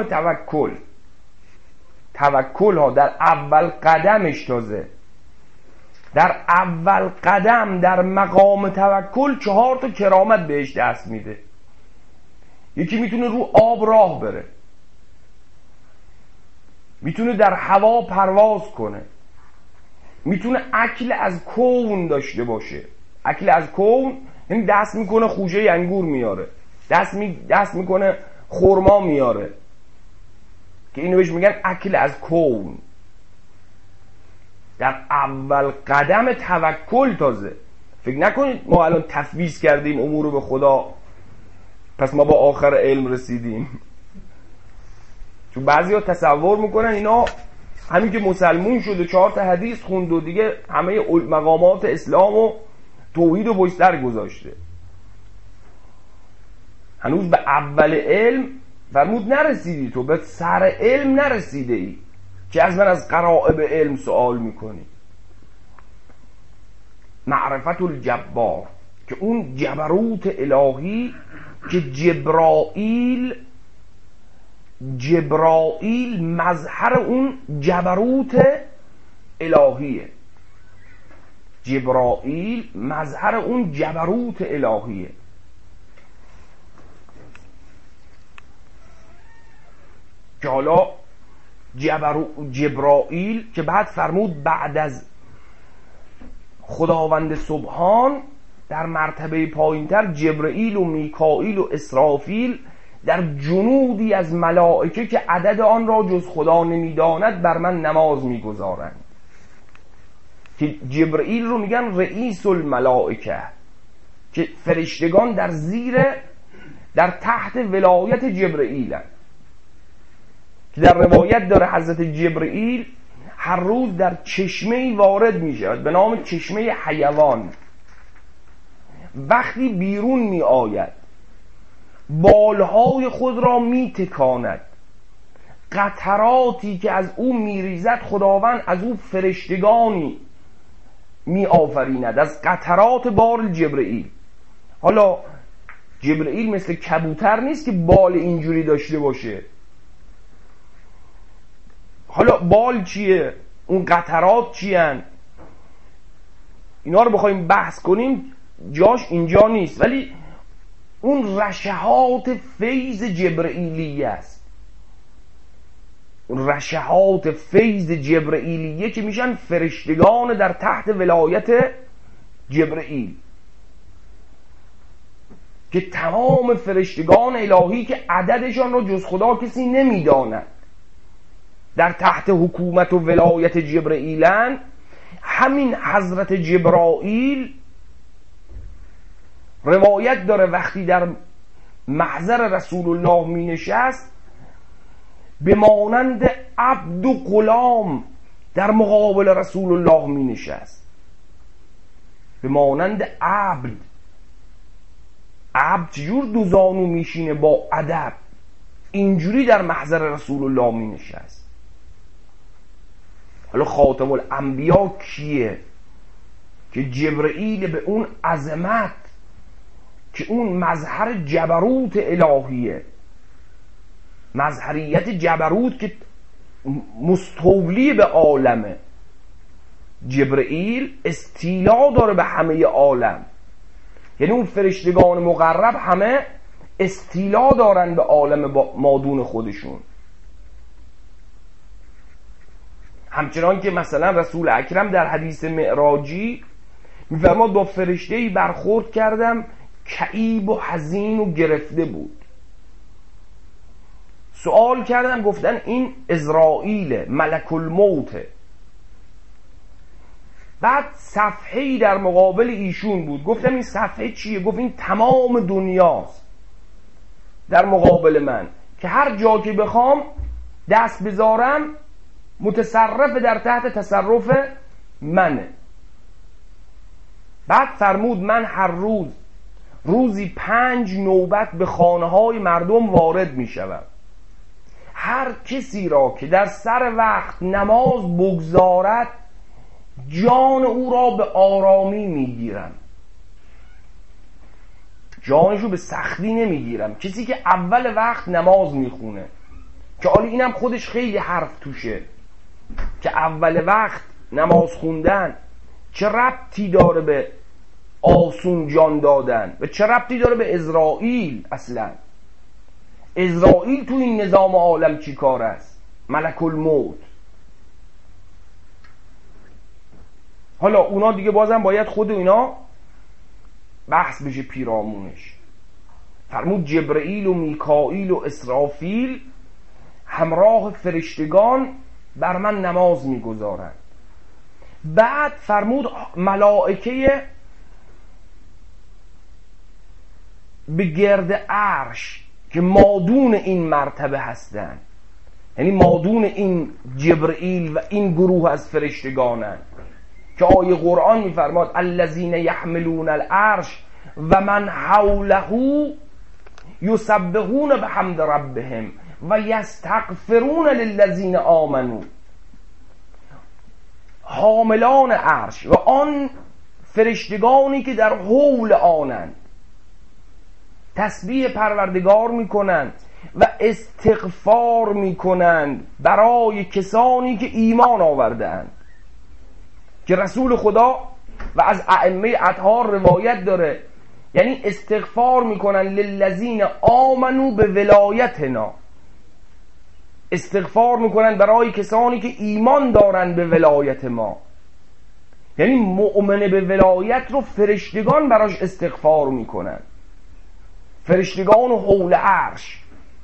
توکل ها در اول قدمش تازه در اول قدم در مقام توکل 4 تا کرامت بهش دست میده. یکی میتونه رو آب راه بره، میتونه در هوا پرواز کنه، میتونه اکل از کون داشته باشه. اکل از کون یعنی دست میکنه خوشه انگور میاره، دست میکنه خرما میاره، که اینو بهش میگن اکل از کون. در اول قدم توکل تازه. فکر نکنید ما الان تفویض کردیم امور رو به خدا پس ما با آخر علم رسیدیم. چون بعضی ها تصور میکنن اینا همین که مسلمون شد و 4 تا حدیث خوند و دیگه همه مقامات اسلام و توحید رو بستر گذاشته. هنوز به اول علم فرمود نرسیدی، تو به سر علم نرسیده ای که از من از غرائب علم سوال میکنی. معرفت الجبار که اون جبروت الهی که جبرائیل جبرائیل مظهر اون جبروت الهیه. جبرائیل مظهر اون جبروت الهیه. که حالا جبرائیل که بعد فرمود بعد از خداوند سبحان در مرتبه پایینتر جبرائیل و میکائیل و اسرافیل در جنودی از ملائکه که عدد آن را جز خدا نمیداند بر من نماز میگذارند. که جبرائیل رو میگن رئیس الملائکه، که فرشتگان در تحت ولایت جبرائیلن. که در روایت داره حضرت جبرائیل هر روز در چشمه‌ای وارد میشود به نام چشمه حیوان. وقتی بیرون می آید بالهای خود را می تکاند، قطراتی که از او می ریزد خداوند از او فرشتگانی می آفریند از قطرات بال جبرائیل. حالا جبرائیل مثل کبوتر نیست که بال اینجوری داشته باشه. حالا بال چیه؟ اون قطرات چیه؟ اینا رو بخوایم بحث کنیم جاش اینجا نیست، ولی اون رشحات فیض جبرائیلیه است. اون رشحات فیض جبرائیلیه که میشن فرشتگان در تحت ولایت جبرائیل، که تمام فرشتگان الهی که عددشان رو جز خدا کسی نمیداند در تحت حکومت و ولایت جبرائیلن. همین حضرت جبرائیل روایت داره وقتی در محضر رسول الله می نشست به مانند عبد و غلام در مقابل رسول الله می نشست. به مانند عبد چجور دو زانو میشینه با ادب، اینجوری در محضر رسول الله می نشست. حالا خاتم الانبیا کیه؟ که جبرائیل به اون عظمت، که اون مظهر جبروت الهیه، مظهریت جبروت که مستولی به عالمه. جبرائیل استیلا داره به همه عالم، یعنی اون فرشتگان مقرب همه استیلا دارن به عالم مادون خودشون. همچنان که مثلا رسول اکرم در حدیث معراجی میفرماد با فرشته‌ای برخورد کردم کئیب و حزین و گرفته بود. سوال کردم، گفتن این عزرائیل ملک الموت. بعد صفحه‌ای در مقابل ایشون بود. گفتم این صفحه چیه؟ گفت این تمام دنیاست در مقابل من، که هر جا که بخوام دست بذارم متصرف در تحت تصرف منه. بعد فرمود من هر روزی 5 نوبت به خانه های مردم وارد می شدم. هر کسی را که در سر وقت نماز بگذارد جان او را به آرامی می گیرم، جانشو به سختی نمی گیرم. کسی که اول وقت نماز می خونه، که حالا اینم خودش خیلی حرف توشه، که اول وقت نماز خوندن چه ربطی داره به آسون جان دادن و چه ربطی داره به عزرائیل؟ اصلا عزرائیل تو این نظام عالم چی کار است؟ ملک الموت. حالا اونا دیگه بازم باید خود اینا بحث بشه پیرامونش. فرمود جبرائیل و میکائیل و اسرافیل همراه فرشتگان بر من نماز میگذارند. بعد فرمود ملائکه به گرد عرش که مادون این مرتبه هستند، یعنی مادون این جبرائیل و این گروه از فرشتگانند، که آیه قرآن میفرماد الذین یحملون العرش و من حوله یسبحون بحمد ربهم و یستغفرون للذین آمنوا. حاملان عرش و آن فرشتگانی که در حول آنند تسبیح پروردگار میکنند و استغفار میکنند برای کسانی که ایمان آوردند، که رسول خدا و از ائمه اطهار روایت داره، یعنی استغفار میکنن للذین آمنو به ولایتنا، استغفار میکنن برای کسانی که ایمان دارن به ولایت ما. یعنی مؤمن به ولایت رو فرشتگان براش استغفار میکنن، فرشتگان و حول عرش.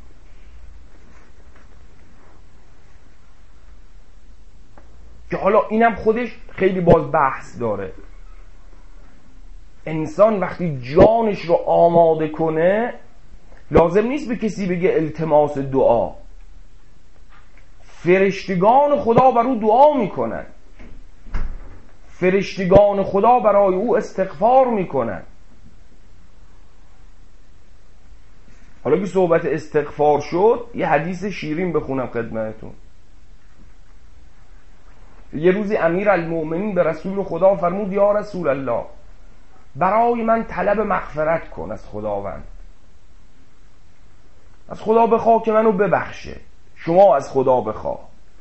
که حالا اینم خودش خیلی باز بحث داره. انسان وقتی جانش رو آماده کنه لازم نیست به کسی بگه التماس دعا، فرشتگان خدا بر او دعا میکنن، فرشتگان خدا برای او استغفار میکنن. حالا که صحبت استغفار شد یه حدیث شیرین بخونم خدمتتون. یه روزی امیرالمؤمنین به رسول خدا فرمود یا رسول الله برای من طلب مغفرت کن از خداوند، از خدا بخواه که منو ببخشه، شما از خدا بخواه.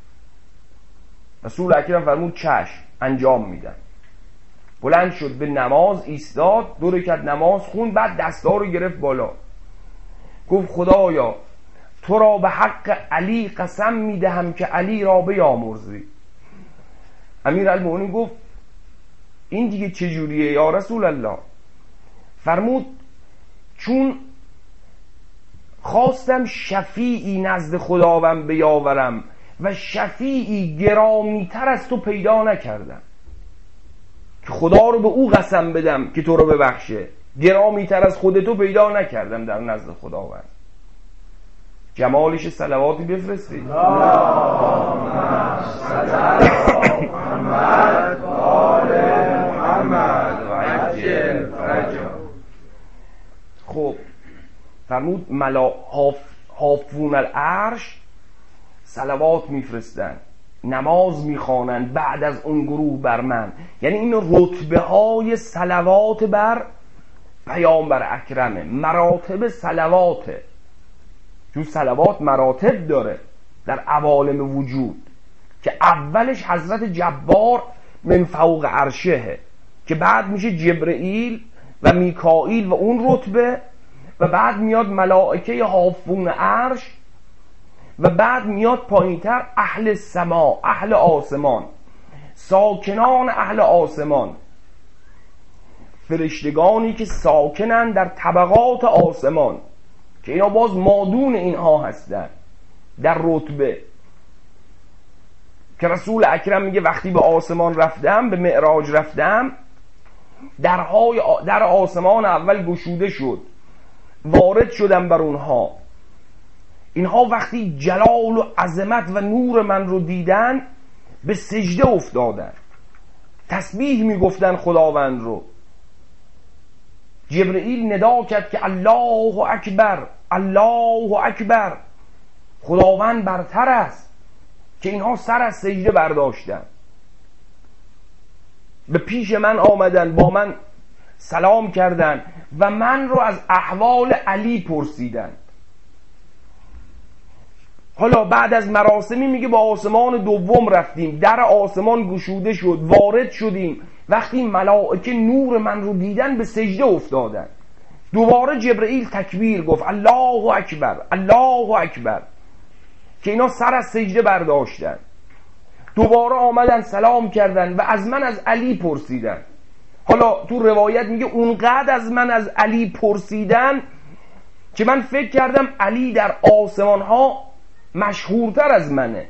رسول اکرم فرمود چشم، انجام میدم. بلند شد به نماز ایستاد، 2 رکعت نماز خوند، بعد دستا رو گرفت بالا، گفت خدایا تو را به حق علی قسم میدهم که علی را بیامرزی. امیرالمؤمنین گفت این دیگه چجوریه یا رسول الله؟ فرمود چون خواستم شفیعی نزد خداوند بیاورم و شفیعی گرامیتر از تو پیدا نکردم، که خدا رو به او قسم بدم که تو رو ببخشه، گرامیتر از خودتو پیدا نکردم در نزد خداوند. جمالش صلواتی بفرستید. اللهم صل علی محمد و آل محمد و عجل فرجهم. خب فرمود حافون العرش صلوات میفرستن، نماز میخوانن بعد از اون گروه بر من. یعنی این رتبه های صلوات بر پیامبر اکرمه، مراتب صلواته. چون صلوات مراتب داره در عوالم وجود، که اولش حضرت جبار من فوق عرشه، که بعد میشه جبرئیل و میکائیل و اون رتبه، و بعد میاد ملائکه حافون عرش، و بعد میاد پایینتر اهل سما، اهل آسمان، ساکنان اهل آسمان، فرشتگانی که ساکنن در طبقات آسمان، که اینا باز مادون اینها هستن در رتبه. که رسول اکرم میگه وقتی به آسمان رفتم، به معراج رفتم، در آسمان اول گشوده شد، وارد شدم بر اونها. اینها وقتی جلال و عظمت و نور من رو دیدن به سجده افتادن، تسبیح میگفتن خداوند رو. جبرئیل ندا کرد که الله اکبر، الله اکبر، خداوند برتر است، که اینها سر از سجده برداشتن، به پیش من آمدن، با من سلام کردن و من رو از احوال علی پرسیدن. حالا بعد از مراسمی میگه با آسمان دوم رفتیم، در آسمان گشوده شد، وارد شدیم، وقتی ملائکه نور من رو دیدن به سجده افتادن. دوباره جبرئیل تکبیر گفت الله اکبر، الله اکبر، که اینا سر از سجده برداشتن. دوباره آمدن سلام کردن و از من از علی پرسیدن. حالا تو روایت میگه اونقدر از من از علی پرسیدن که من فکر کردم علی در آسمان ها مشهورتر از منه.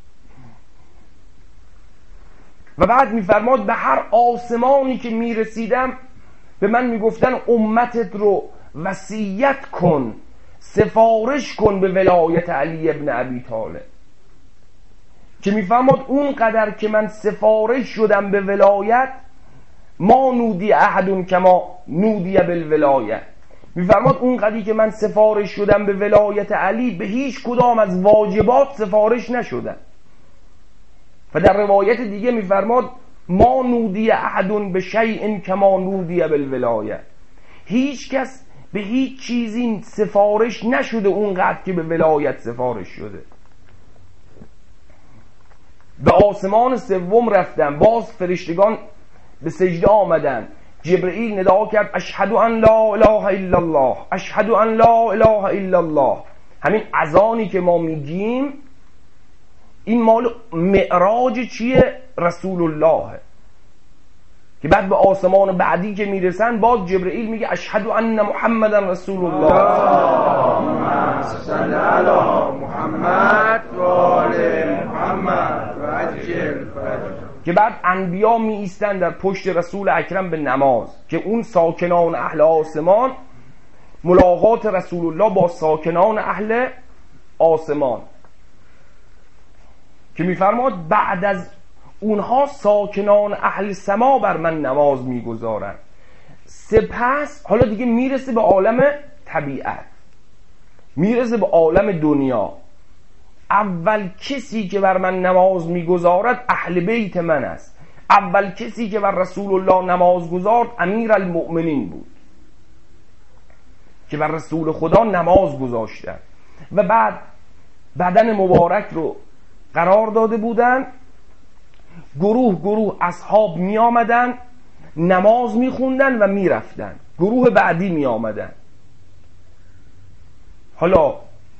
و بعد میفرماد به هر آسمانی که میرسیدم به من میگفتن امتت رو وصیت کن، سفارش کن به ولایت علی ابن ابی طالب. که میفرماد اون قدر که من سفارش شدم به ولایت، ما نودی احدون کما نودی بالولایت. میفرماد اون قدری که من سفارش شدم به ولایت علی، به هیچ کدام از واجبات سفارش نشدم. و در روایت دیگه میفرماد ما نودی احدون به شیء کما نودی بالولایت. هیچ کس به هیچ چیزی سفارش نشده اونقدر که به ولایت سفارش شده. به آسمان سوم رفتن، باز فرشتگان به سجده آمدن، جبرئیل ندا کرد اشهد ان لا اله الا الله، اشهد ان لا اله الا الله. همین اذانی که ما میگیم این مال معراج چیه؟ رسول الله. که بعد به آسمان بعدی که میرسن باز جبرئیل میگه اشهد ان محمدن رسول الله. اللهم صل علی محمد و آل محمد و عجل فرجه. که بعد انبیا می ایستن در پشت رسول اکرم به نماز، که اون ساکنان اهل آسمان ملاقات رسول الله با ساکنان اهل آسمان، که میفرماد بعد از اونها ساکنان اهل سما بر من نماز میگذارن. سپس حالا دیگه میرسه به عالم طبیعت، میرسه به عالم دنیا. اول کسی که بر من نماز میگذارد اهل بیت من است. اول کسی که بر رسول الله نماز گذارد امیر المؤمنین بود، که بر رسول خدا نماز گذاشتن و بعد بدن مبارک رو قرار داده بودن. گروه گروه اصحاب می آمدن نماز می خوندن و می رفتن. گروه بعدی می آمدن. حالا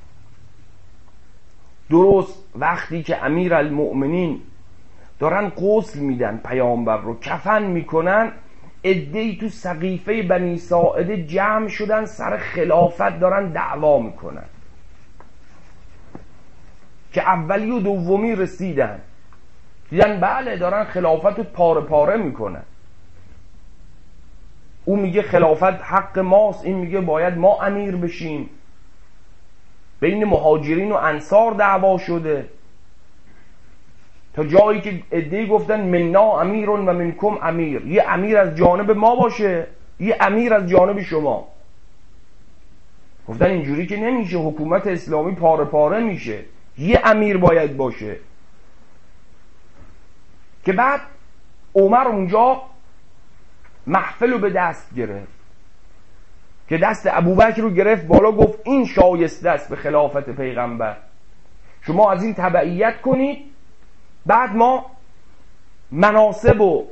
درست وقتی که امیر المؤمنین دارن غسل میدن پیامبر رو، کفن میکنن، عده‌ای تو سقیفه بنی ساعده جمع شدن سر خلافت دارن دعوا میکنن، که اولی و دومی رسیدن، دیدن بله دارن خلافت رو پاره پاره میکنن. اون میگه خلافت حق ماست، این میگه باید ما امیر بشیم. بین مهاجرین و انصار دعوا شده تا جایی که عده‌ای گفتن منا امیرون و منکم امیر، یه امیر از جانب ما باشه، یه امیر از جانب شما. گفتن اینجوری که نمیشه، حکومت اسلامی پاره پاره میشه، یه امیر باید باشه. که بعد عمر اونجا محفل رو به دست گرفت، که دست ابوبکر رو گرفت بالا، گفت این شایسته است به خلافت پیغمبر، شما از این تبعیت کنید، بعد ما مناصب و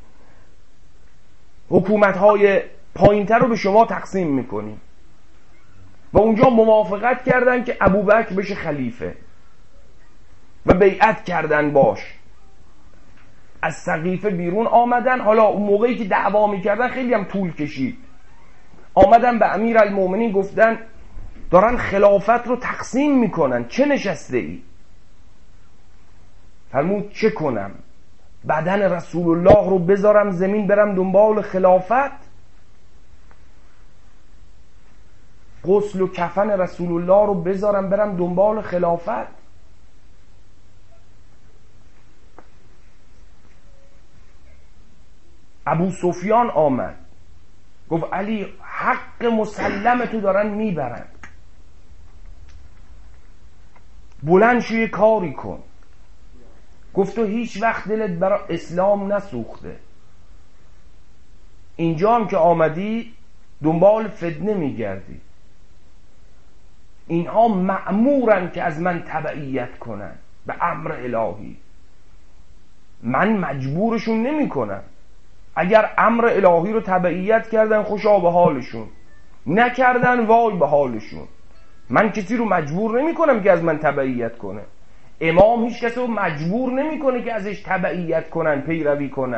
حکومت‌های پایین‌تر رو به شما تقسیم میکنیم. و اونجا موافقت کردن که ابوبکر بشه خلیفه و بیعت کردن باش. از سقیفه بیرون آمدن. حالا اون موقعی که دعوا میکردن خیلی هم طول کشید، آمدن به امیر المؤمنین گفتن دارن خلافت رو تقسیم میکنن، چه نشسته ای؟ فرمود چه کنم؟ بدن رسول الله رو بذارم زمین برم دنبال خلافت؟ غسل و کفن رسول الله رو بذارم برم دنبال خلافت؟ ابو سفیان آمد گفت علی حق مسلم تو دارن میبرن، بلند شو یه کاری کن. گفت تو هیچ وقت دلت برای اسلام نسوخته، اینجا هم که آمدی دنبال فتنه میگردی. اینها مأمورن که از من تبعیت کنن به امر الهی، من مجبورشون نمی کنم. اگر امر الهی رو تبعیت کردن خوشا به حالشون، نکردن وای به حالشون. من کسی رو مجبور نمی کنم که از من تبعیت کنه. امام هیچ کسی رو مجبور نمی کنه که ازش تبعیت کنن، پیروی کنن.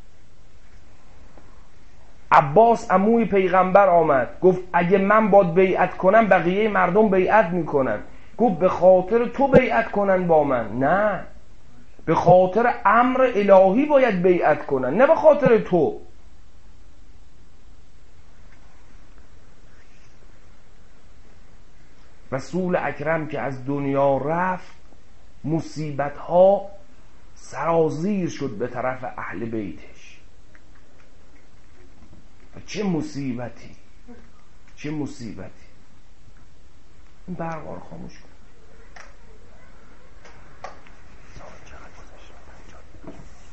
عباس عموی پیغمبر آمد گفت اگه من باید بیعت کنم بقیه مردم بیعت میکنن. گفت به خاطر تو بیعت کنن با من؟ نه، به خاطر امر الهی باید بیعت کنن، نه به خاطر تو. رسول اکرم که از دنیا رفت مصیبت ها سرازیر شد به طرف اهل بیتش. چه مصیبتی، چه مصیبتی. این برقا رو خاموش کن.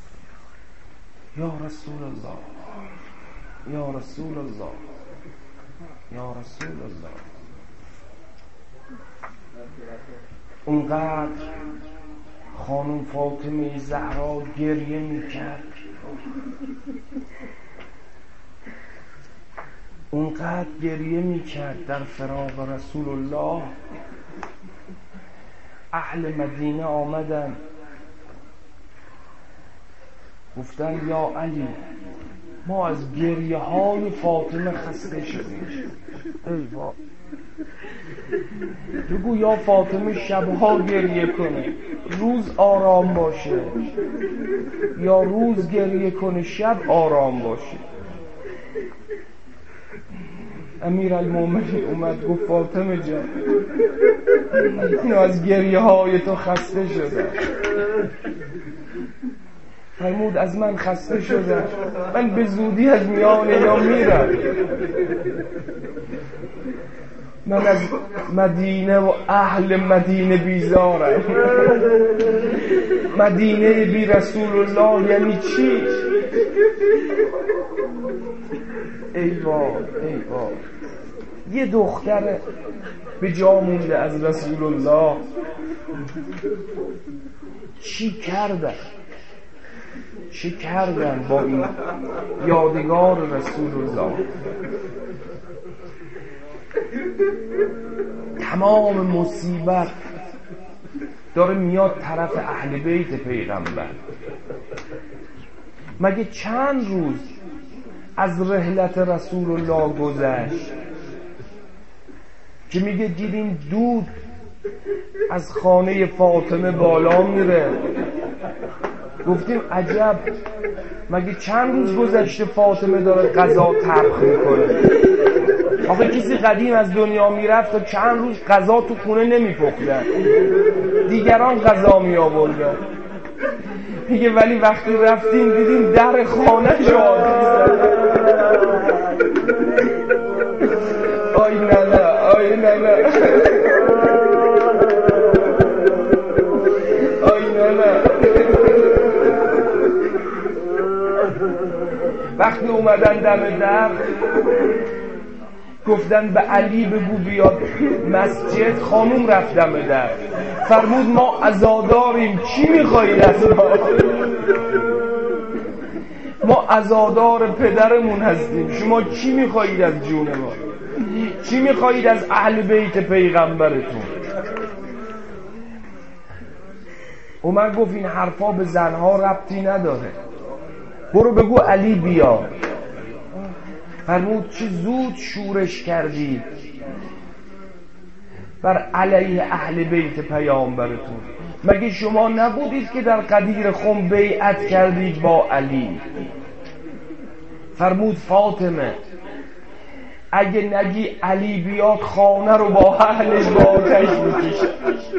یا رسول الله، یا رسول الله، یا رسول الله. اونقدر خانم فاطمه زهرا گریه میکرد، اونقدر گریه میکرد در فراق رسول الله. اهل مدینه آمدن گفتن یا علی ما از گریه های فاطمه خسته شدیم. ای وای، بگو یا فاطمه شبها گریه کنه روز آرام باشه، یا روز گریه کنه شب آرام باشه. امیرالمومنین اومد گفت فاطمه جان اینو از گریه های تو خسته شدم. فرمود از من خسته شدم، من به زودی از میان اینا میرم. من از مدینه و اهل مدینه بیزارم. مدینه بی رسول الله یعنی چی؟ ای وای ای وای، یه دختر به جا مونده از رسول الله. چی کردن با این یادگار رسول الله؟ تمام مصیبت داره میاد طرف اهل بیت پیغمبر. مگه چند روز از رحلت رسول الله گذشت که میگه دیدین دود از خانه فاطمه بالا میره؟ گفتیم عجب، مگه چند روز گذشته فاطمه داره غذا طبخ میکنه؟ آخه کسی قدیم از دنیا میرفت تا چند روز غذا تو خونه نمیپختن، دیگران غذا میآوردن. میگه ولی وقتی رفتیم دیدیم در خانه شاد آی نه آی نه آی نه. وقتی اومدن دم در گفتن به علی بگو بیاد مسجد. خانوم رفت دم در، فرمود ما عزاداریم، چی میخوایید از ما عزادار پدرمون هستیم، شما چی میخوایید از جون ما؟ چی میخوایید از اهل بیت پیغمبرتون؟ عمر گفت این حرفا به زنها ربطی نداره، برو بگو علی بیاد. فرمود چه زود شورش کردید بر علیه اهل بیت پیامبرتون. مگه شما نبودید که در غدیر خم بیعت کردید با علی؟ فرمود فاطمه اگه نگی علی بیاد خانه رو با اهلش با آتش میکشه.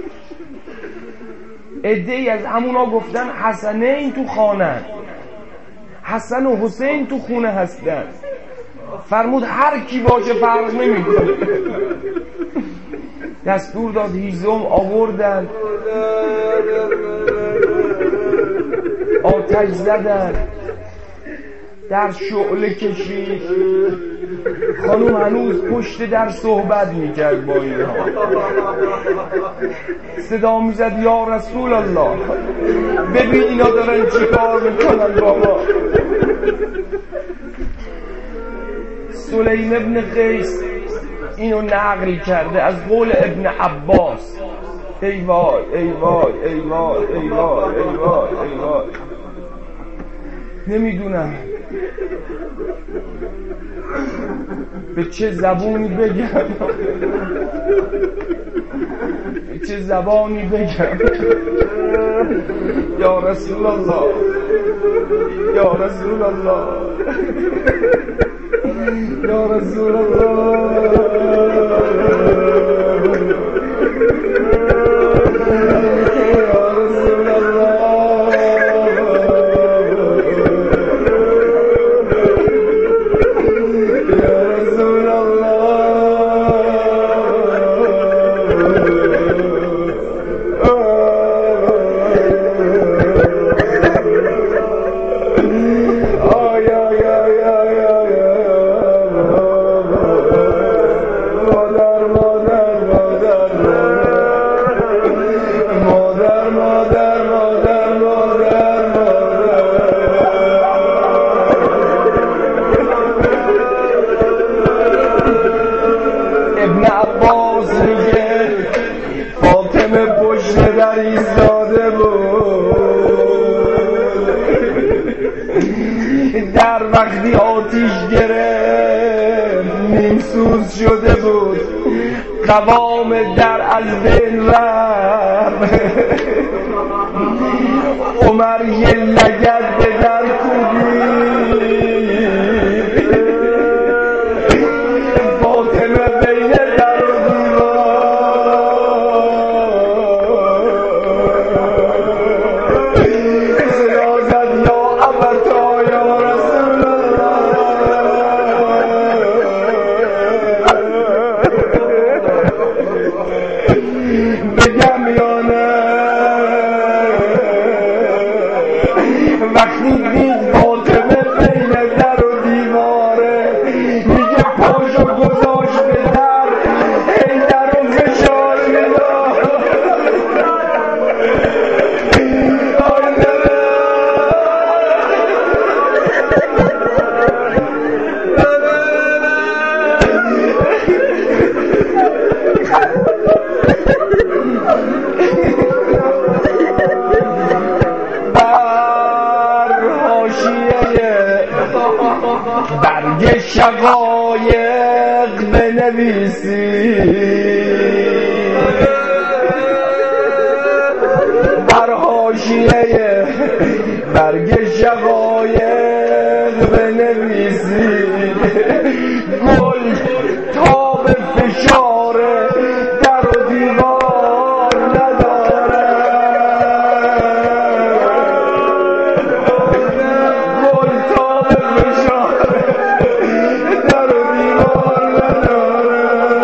عده‌ای از همونا گفتن حسنین تو خانه، حسن و حسین تو خونه هستن. فرمود هر کی باشه فرق نمیکنه. دستور داد هیزم آوردن، آتش زدن، در شعله کشید. خانوم هنوز پشت در صحبت میکرد با اینا، صدا میزد یا رسول الله ببین اینا دارن چی کار میکنن با ما. سلیم ابن قیس اینو نقل کرده از قول ابن عباس. ای وای ای وای ای وای ای وای ای وای ای وای، نمیدونم به چه زبونی بگم، به چه زبانی بگم. یا رسول الله یا رسول الله یا رسول الله. در وقتی آتیش گرفت نیم سوز شده بود، قوام در از بین رفت. عمر یه لگد به در کوبید، فاطمه بین در و دیوار صدا زد یا ابتا یا رسول الله. بگم یا نه؟ وقتی دید فاطمه بین در و دیواره، میگه پاشو گذاشت به در، این در رو فشار میداد. برگ شقایق بنویسی، بر حاشیه برگ شقایق بنویسی، گل تا به فشار در و دیوار نداره، گل تا به فشار در و دیوار نداره.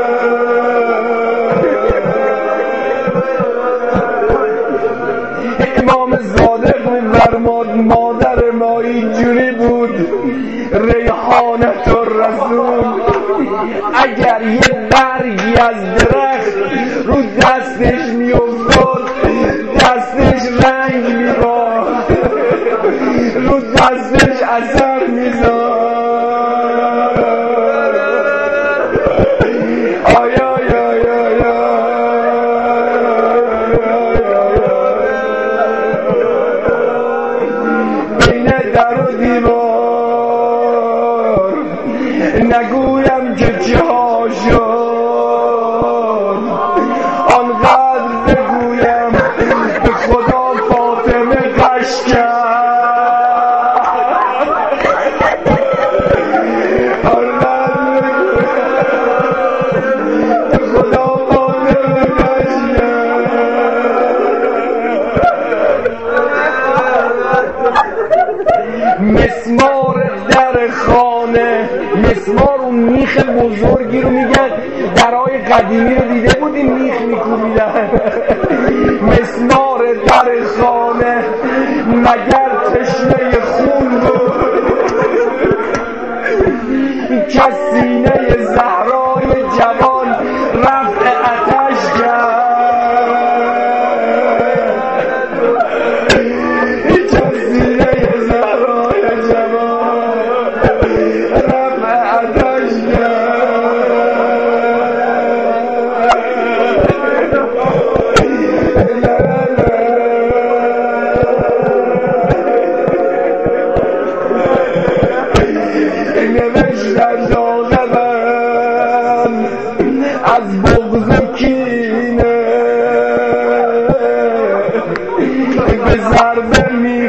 امام زاده بود فرمود مادر ما اینجوری بود، ریحانت الرسول. اگر یه برگی از درخت رو دستش میافتاد، دستش رنگ میباخت، رو دستش اثر میذاشت. آیا یا یا یا بین در و دیوار نگویم که چه ها شد، آنقدر بگویم به خدا فاطمه غش کرد، آنقدر به خدا فاطمه غش کرد. مسمار در خانه، مسمار اون میخ بزرگی رو میگن، درای قدیمی رو دیده بودیم میخ میکوبیدن. مسمار در خانه مگر تشنه خون بود که سینه زهرای جوان رفع آتش کرد، که سینه زهرای جوان رفع آتش نوشتن دادم از بغض و کینه، به ضربه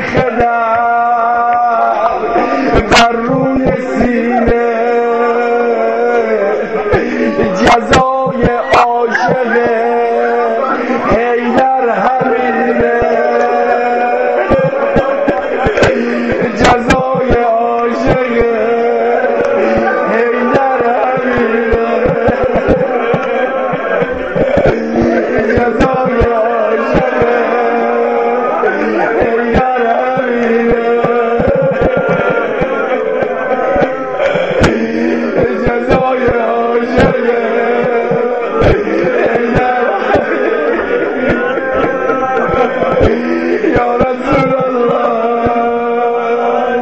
میخدم بر روی سینه، جزای عاشق حیدر همینه، جزای عاشق حیدر همینه، جزای عاشق حیدر همینه، جزای عاشق یا رسول الله،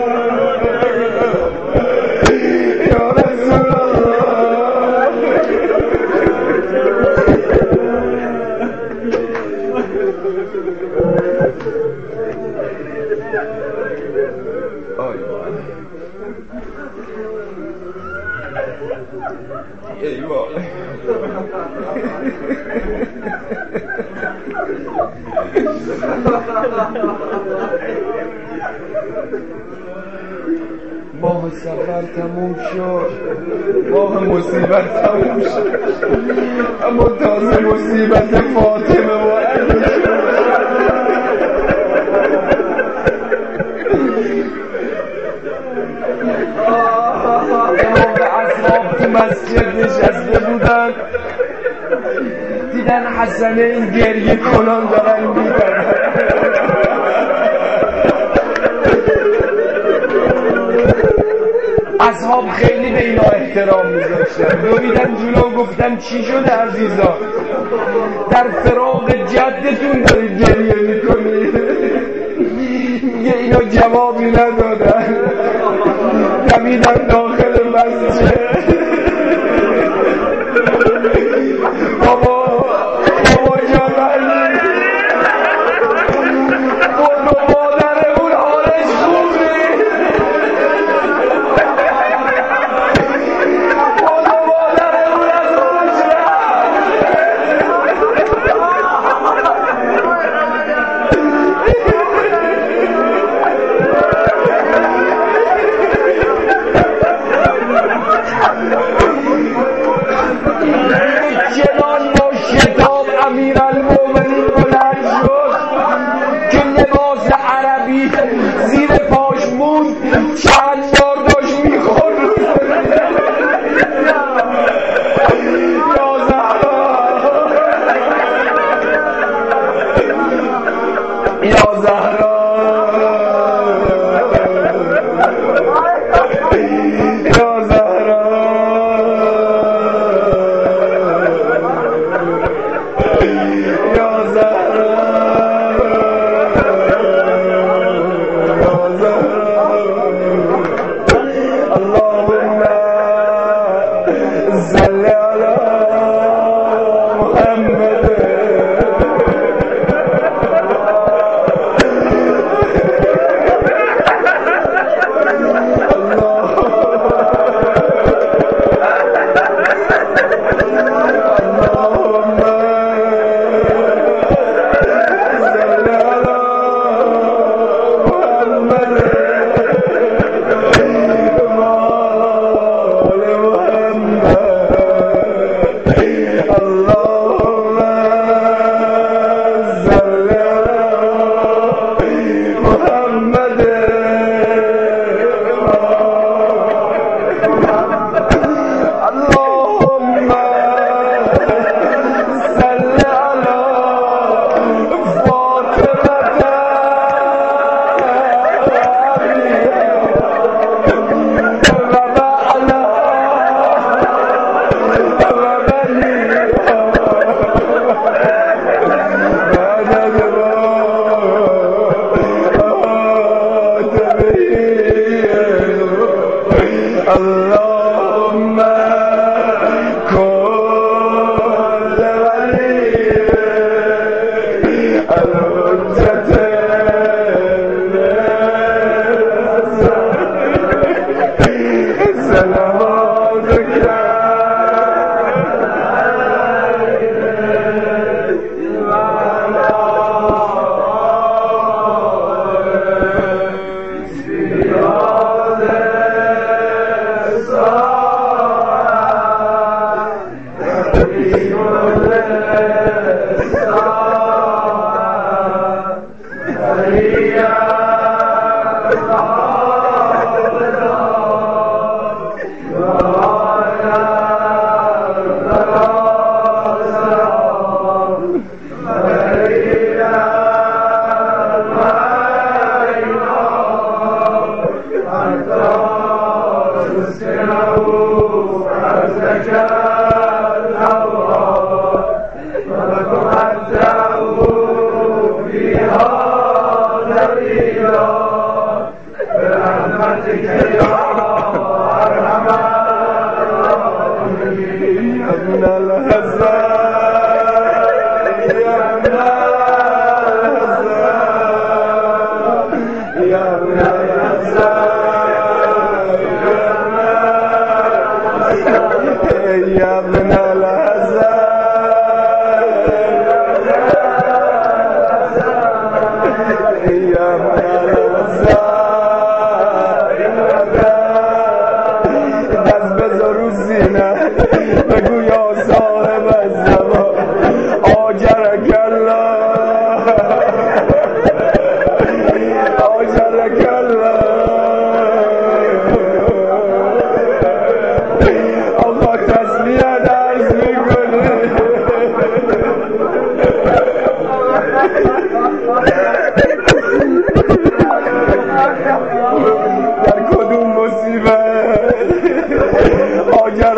یا رسول الله. ایوه ماه سفر تموم شد، ماه مصیبت تموم شد، اما تازه مصیبت فاطمه و علی امام اصحاب تو مسجد نشسته بودن، دیدن حسنین گریه کنان دارن میدن. اصحاب خیلی به اینا احترام میذاشتن، دویدن جلو گفتن چی شده عزیزان؟ در فراق جدتون دارید گریه میکنید؟ میگه اینا جوابی ندادن، دویدن داخل مسجد. بابا جان علی خود و مادر اون حالش خوبه، خود و مادر اون از خودش جنان با شتاب امیرالمومنین بلند شد که لباس عربی زیر پاش موند، چند بار داشت میخورد. یا زهرا یا زهرا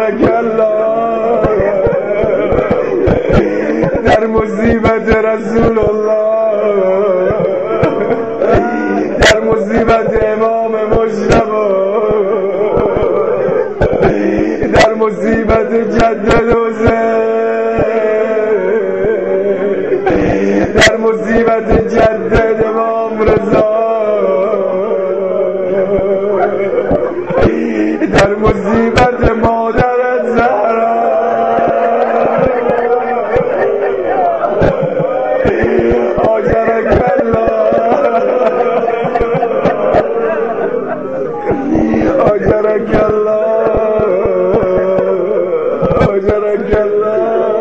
آجرک الله در مصیبت رسول الله، در مصیبت امام مجتبی، در مصیبت جدد حسین، در مصیبت جدد امام رضا، در مصیبت مادر زهرا، آجرک الله، آجرک الله، آجرک الله،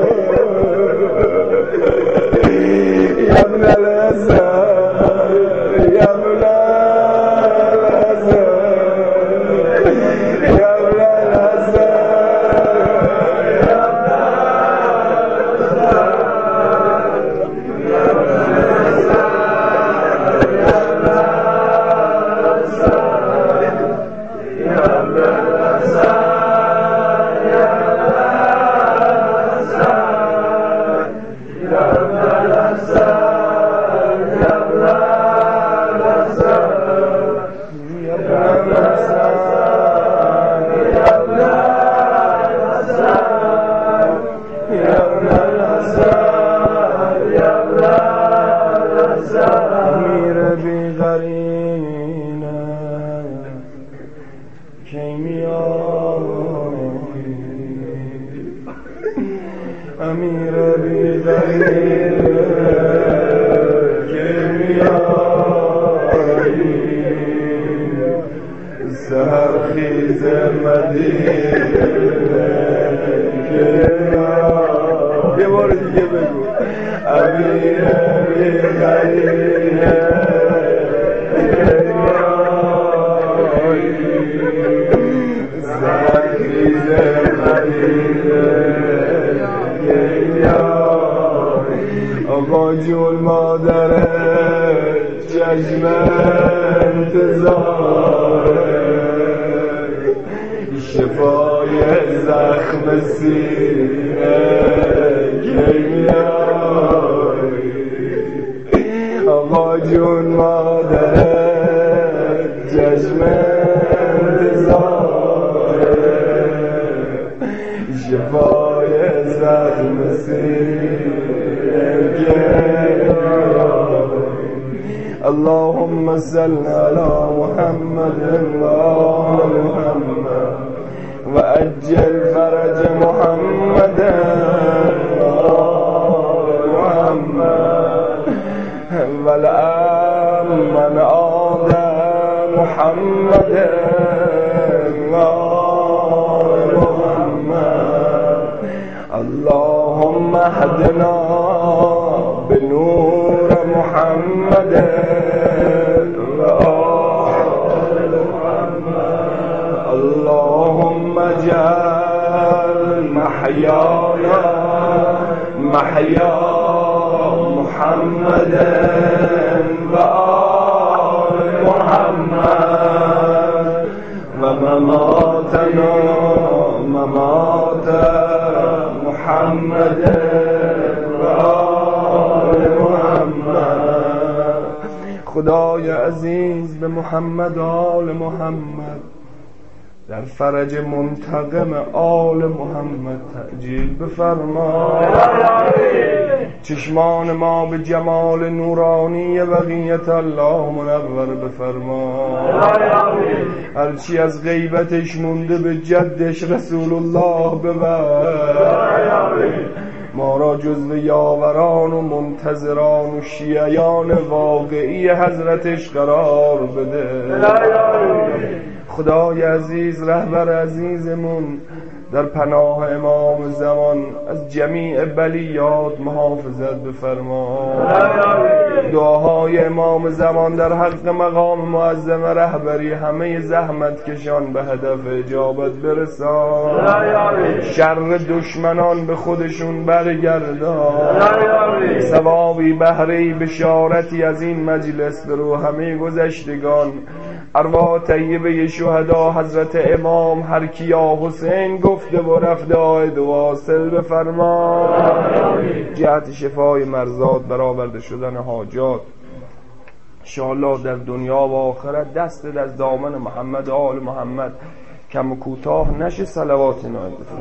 یا ابن الحسن، یا ابن الحسن، یا ابن الحسن، یه بار دیگه بگو امیر بی‌غریبه سرخیز مدینه آقا جون مادر چشم انتظاره شفای زخم سینه کی میاری آقا جون مادر چشم انتظاره شفای زخم سینه کی اللهم صل على محمد وآل محمد وأجل فرج محمد وآل محمد والآن من عاد محمد وآل محمد اللهم اهدنا بنور محمد وآل محمد اللهم اجعل محيانا محيا محمد وآل محمد ومماتنا ممات محمد وآل محمد خدای عزیز به محمد و آل محمد در فرج منتقم آل محمد تعجیل بفرما چشمان ما به جمال نورانی بقیت الله منور بفرما هرچی از غیبتش مونده به جدش رسول الله ببر ما را جزو یاوران و منتظران و شیعیان واقعی حضرتش قرار بده خدای عزیز رهبر عزیزمون در پناه امام زمان از جمیع بلیات محافظت بفرما دعاهای امام زمان در حق مقام معظم رهبری همه زحمت کشان به هدف اجابت برسان شر دشمنان به خودشون برگردان ثوابی بهره بشارتی از این مجلس به رو همه گذشتگان ارواح طیبه شهدا حضرت امام هر کی یا حسین گفته و رفته آید واصل بفرما. جهت شفای مرضات، برآورده شدن حاجات انشاءالله در دنیا و آخرت. دست از دامن محمد آل محمد کم و کوتاه نشه. صلوات نایب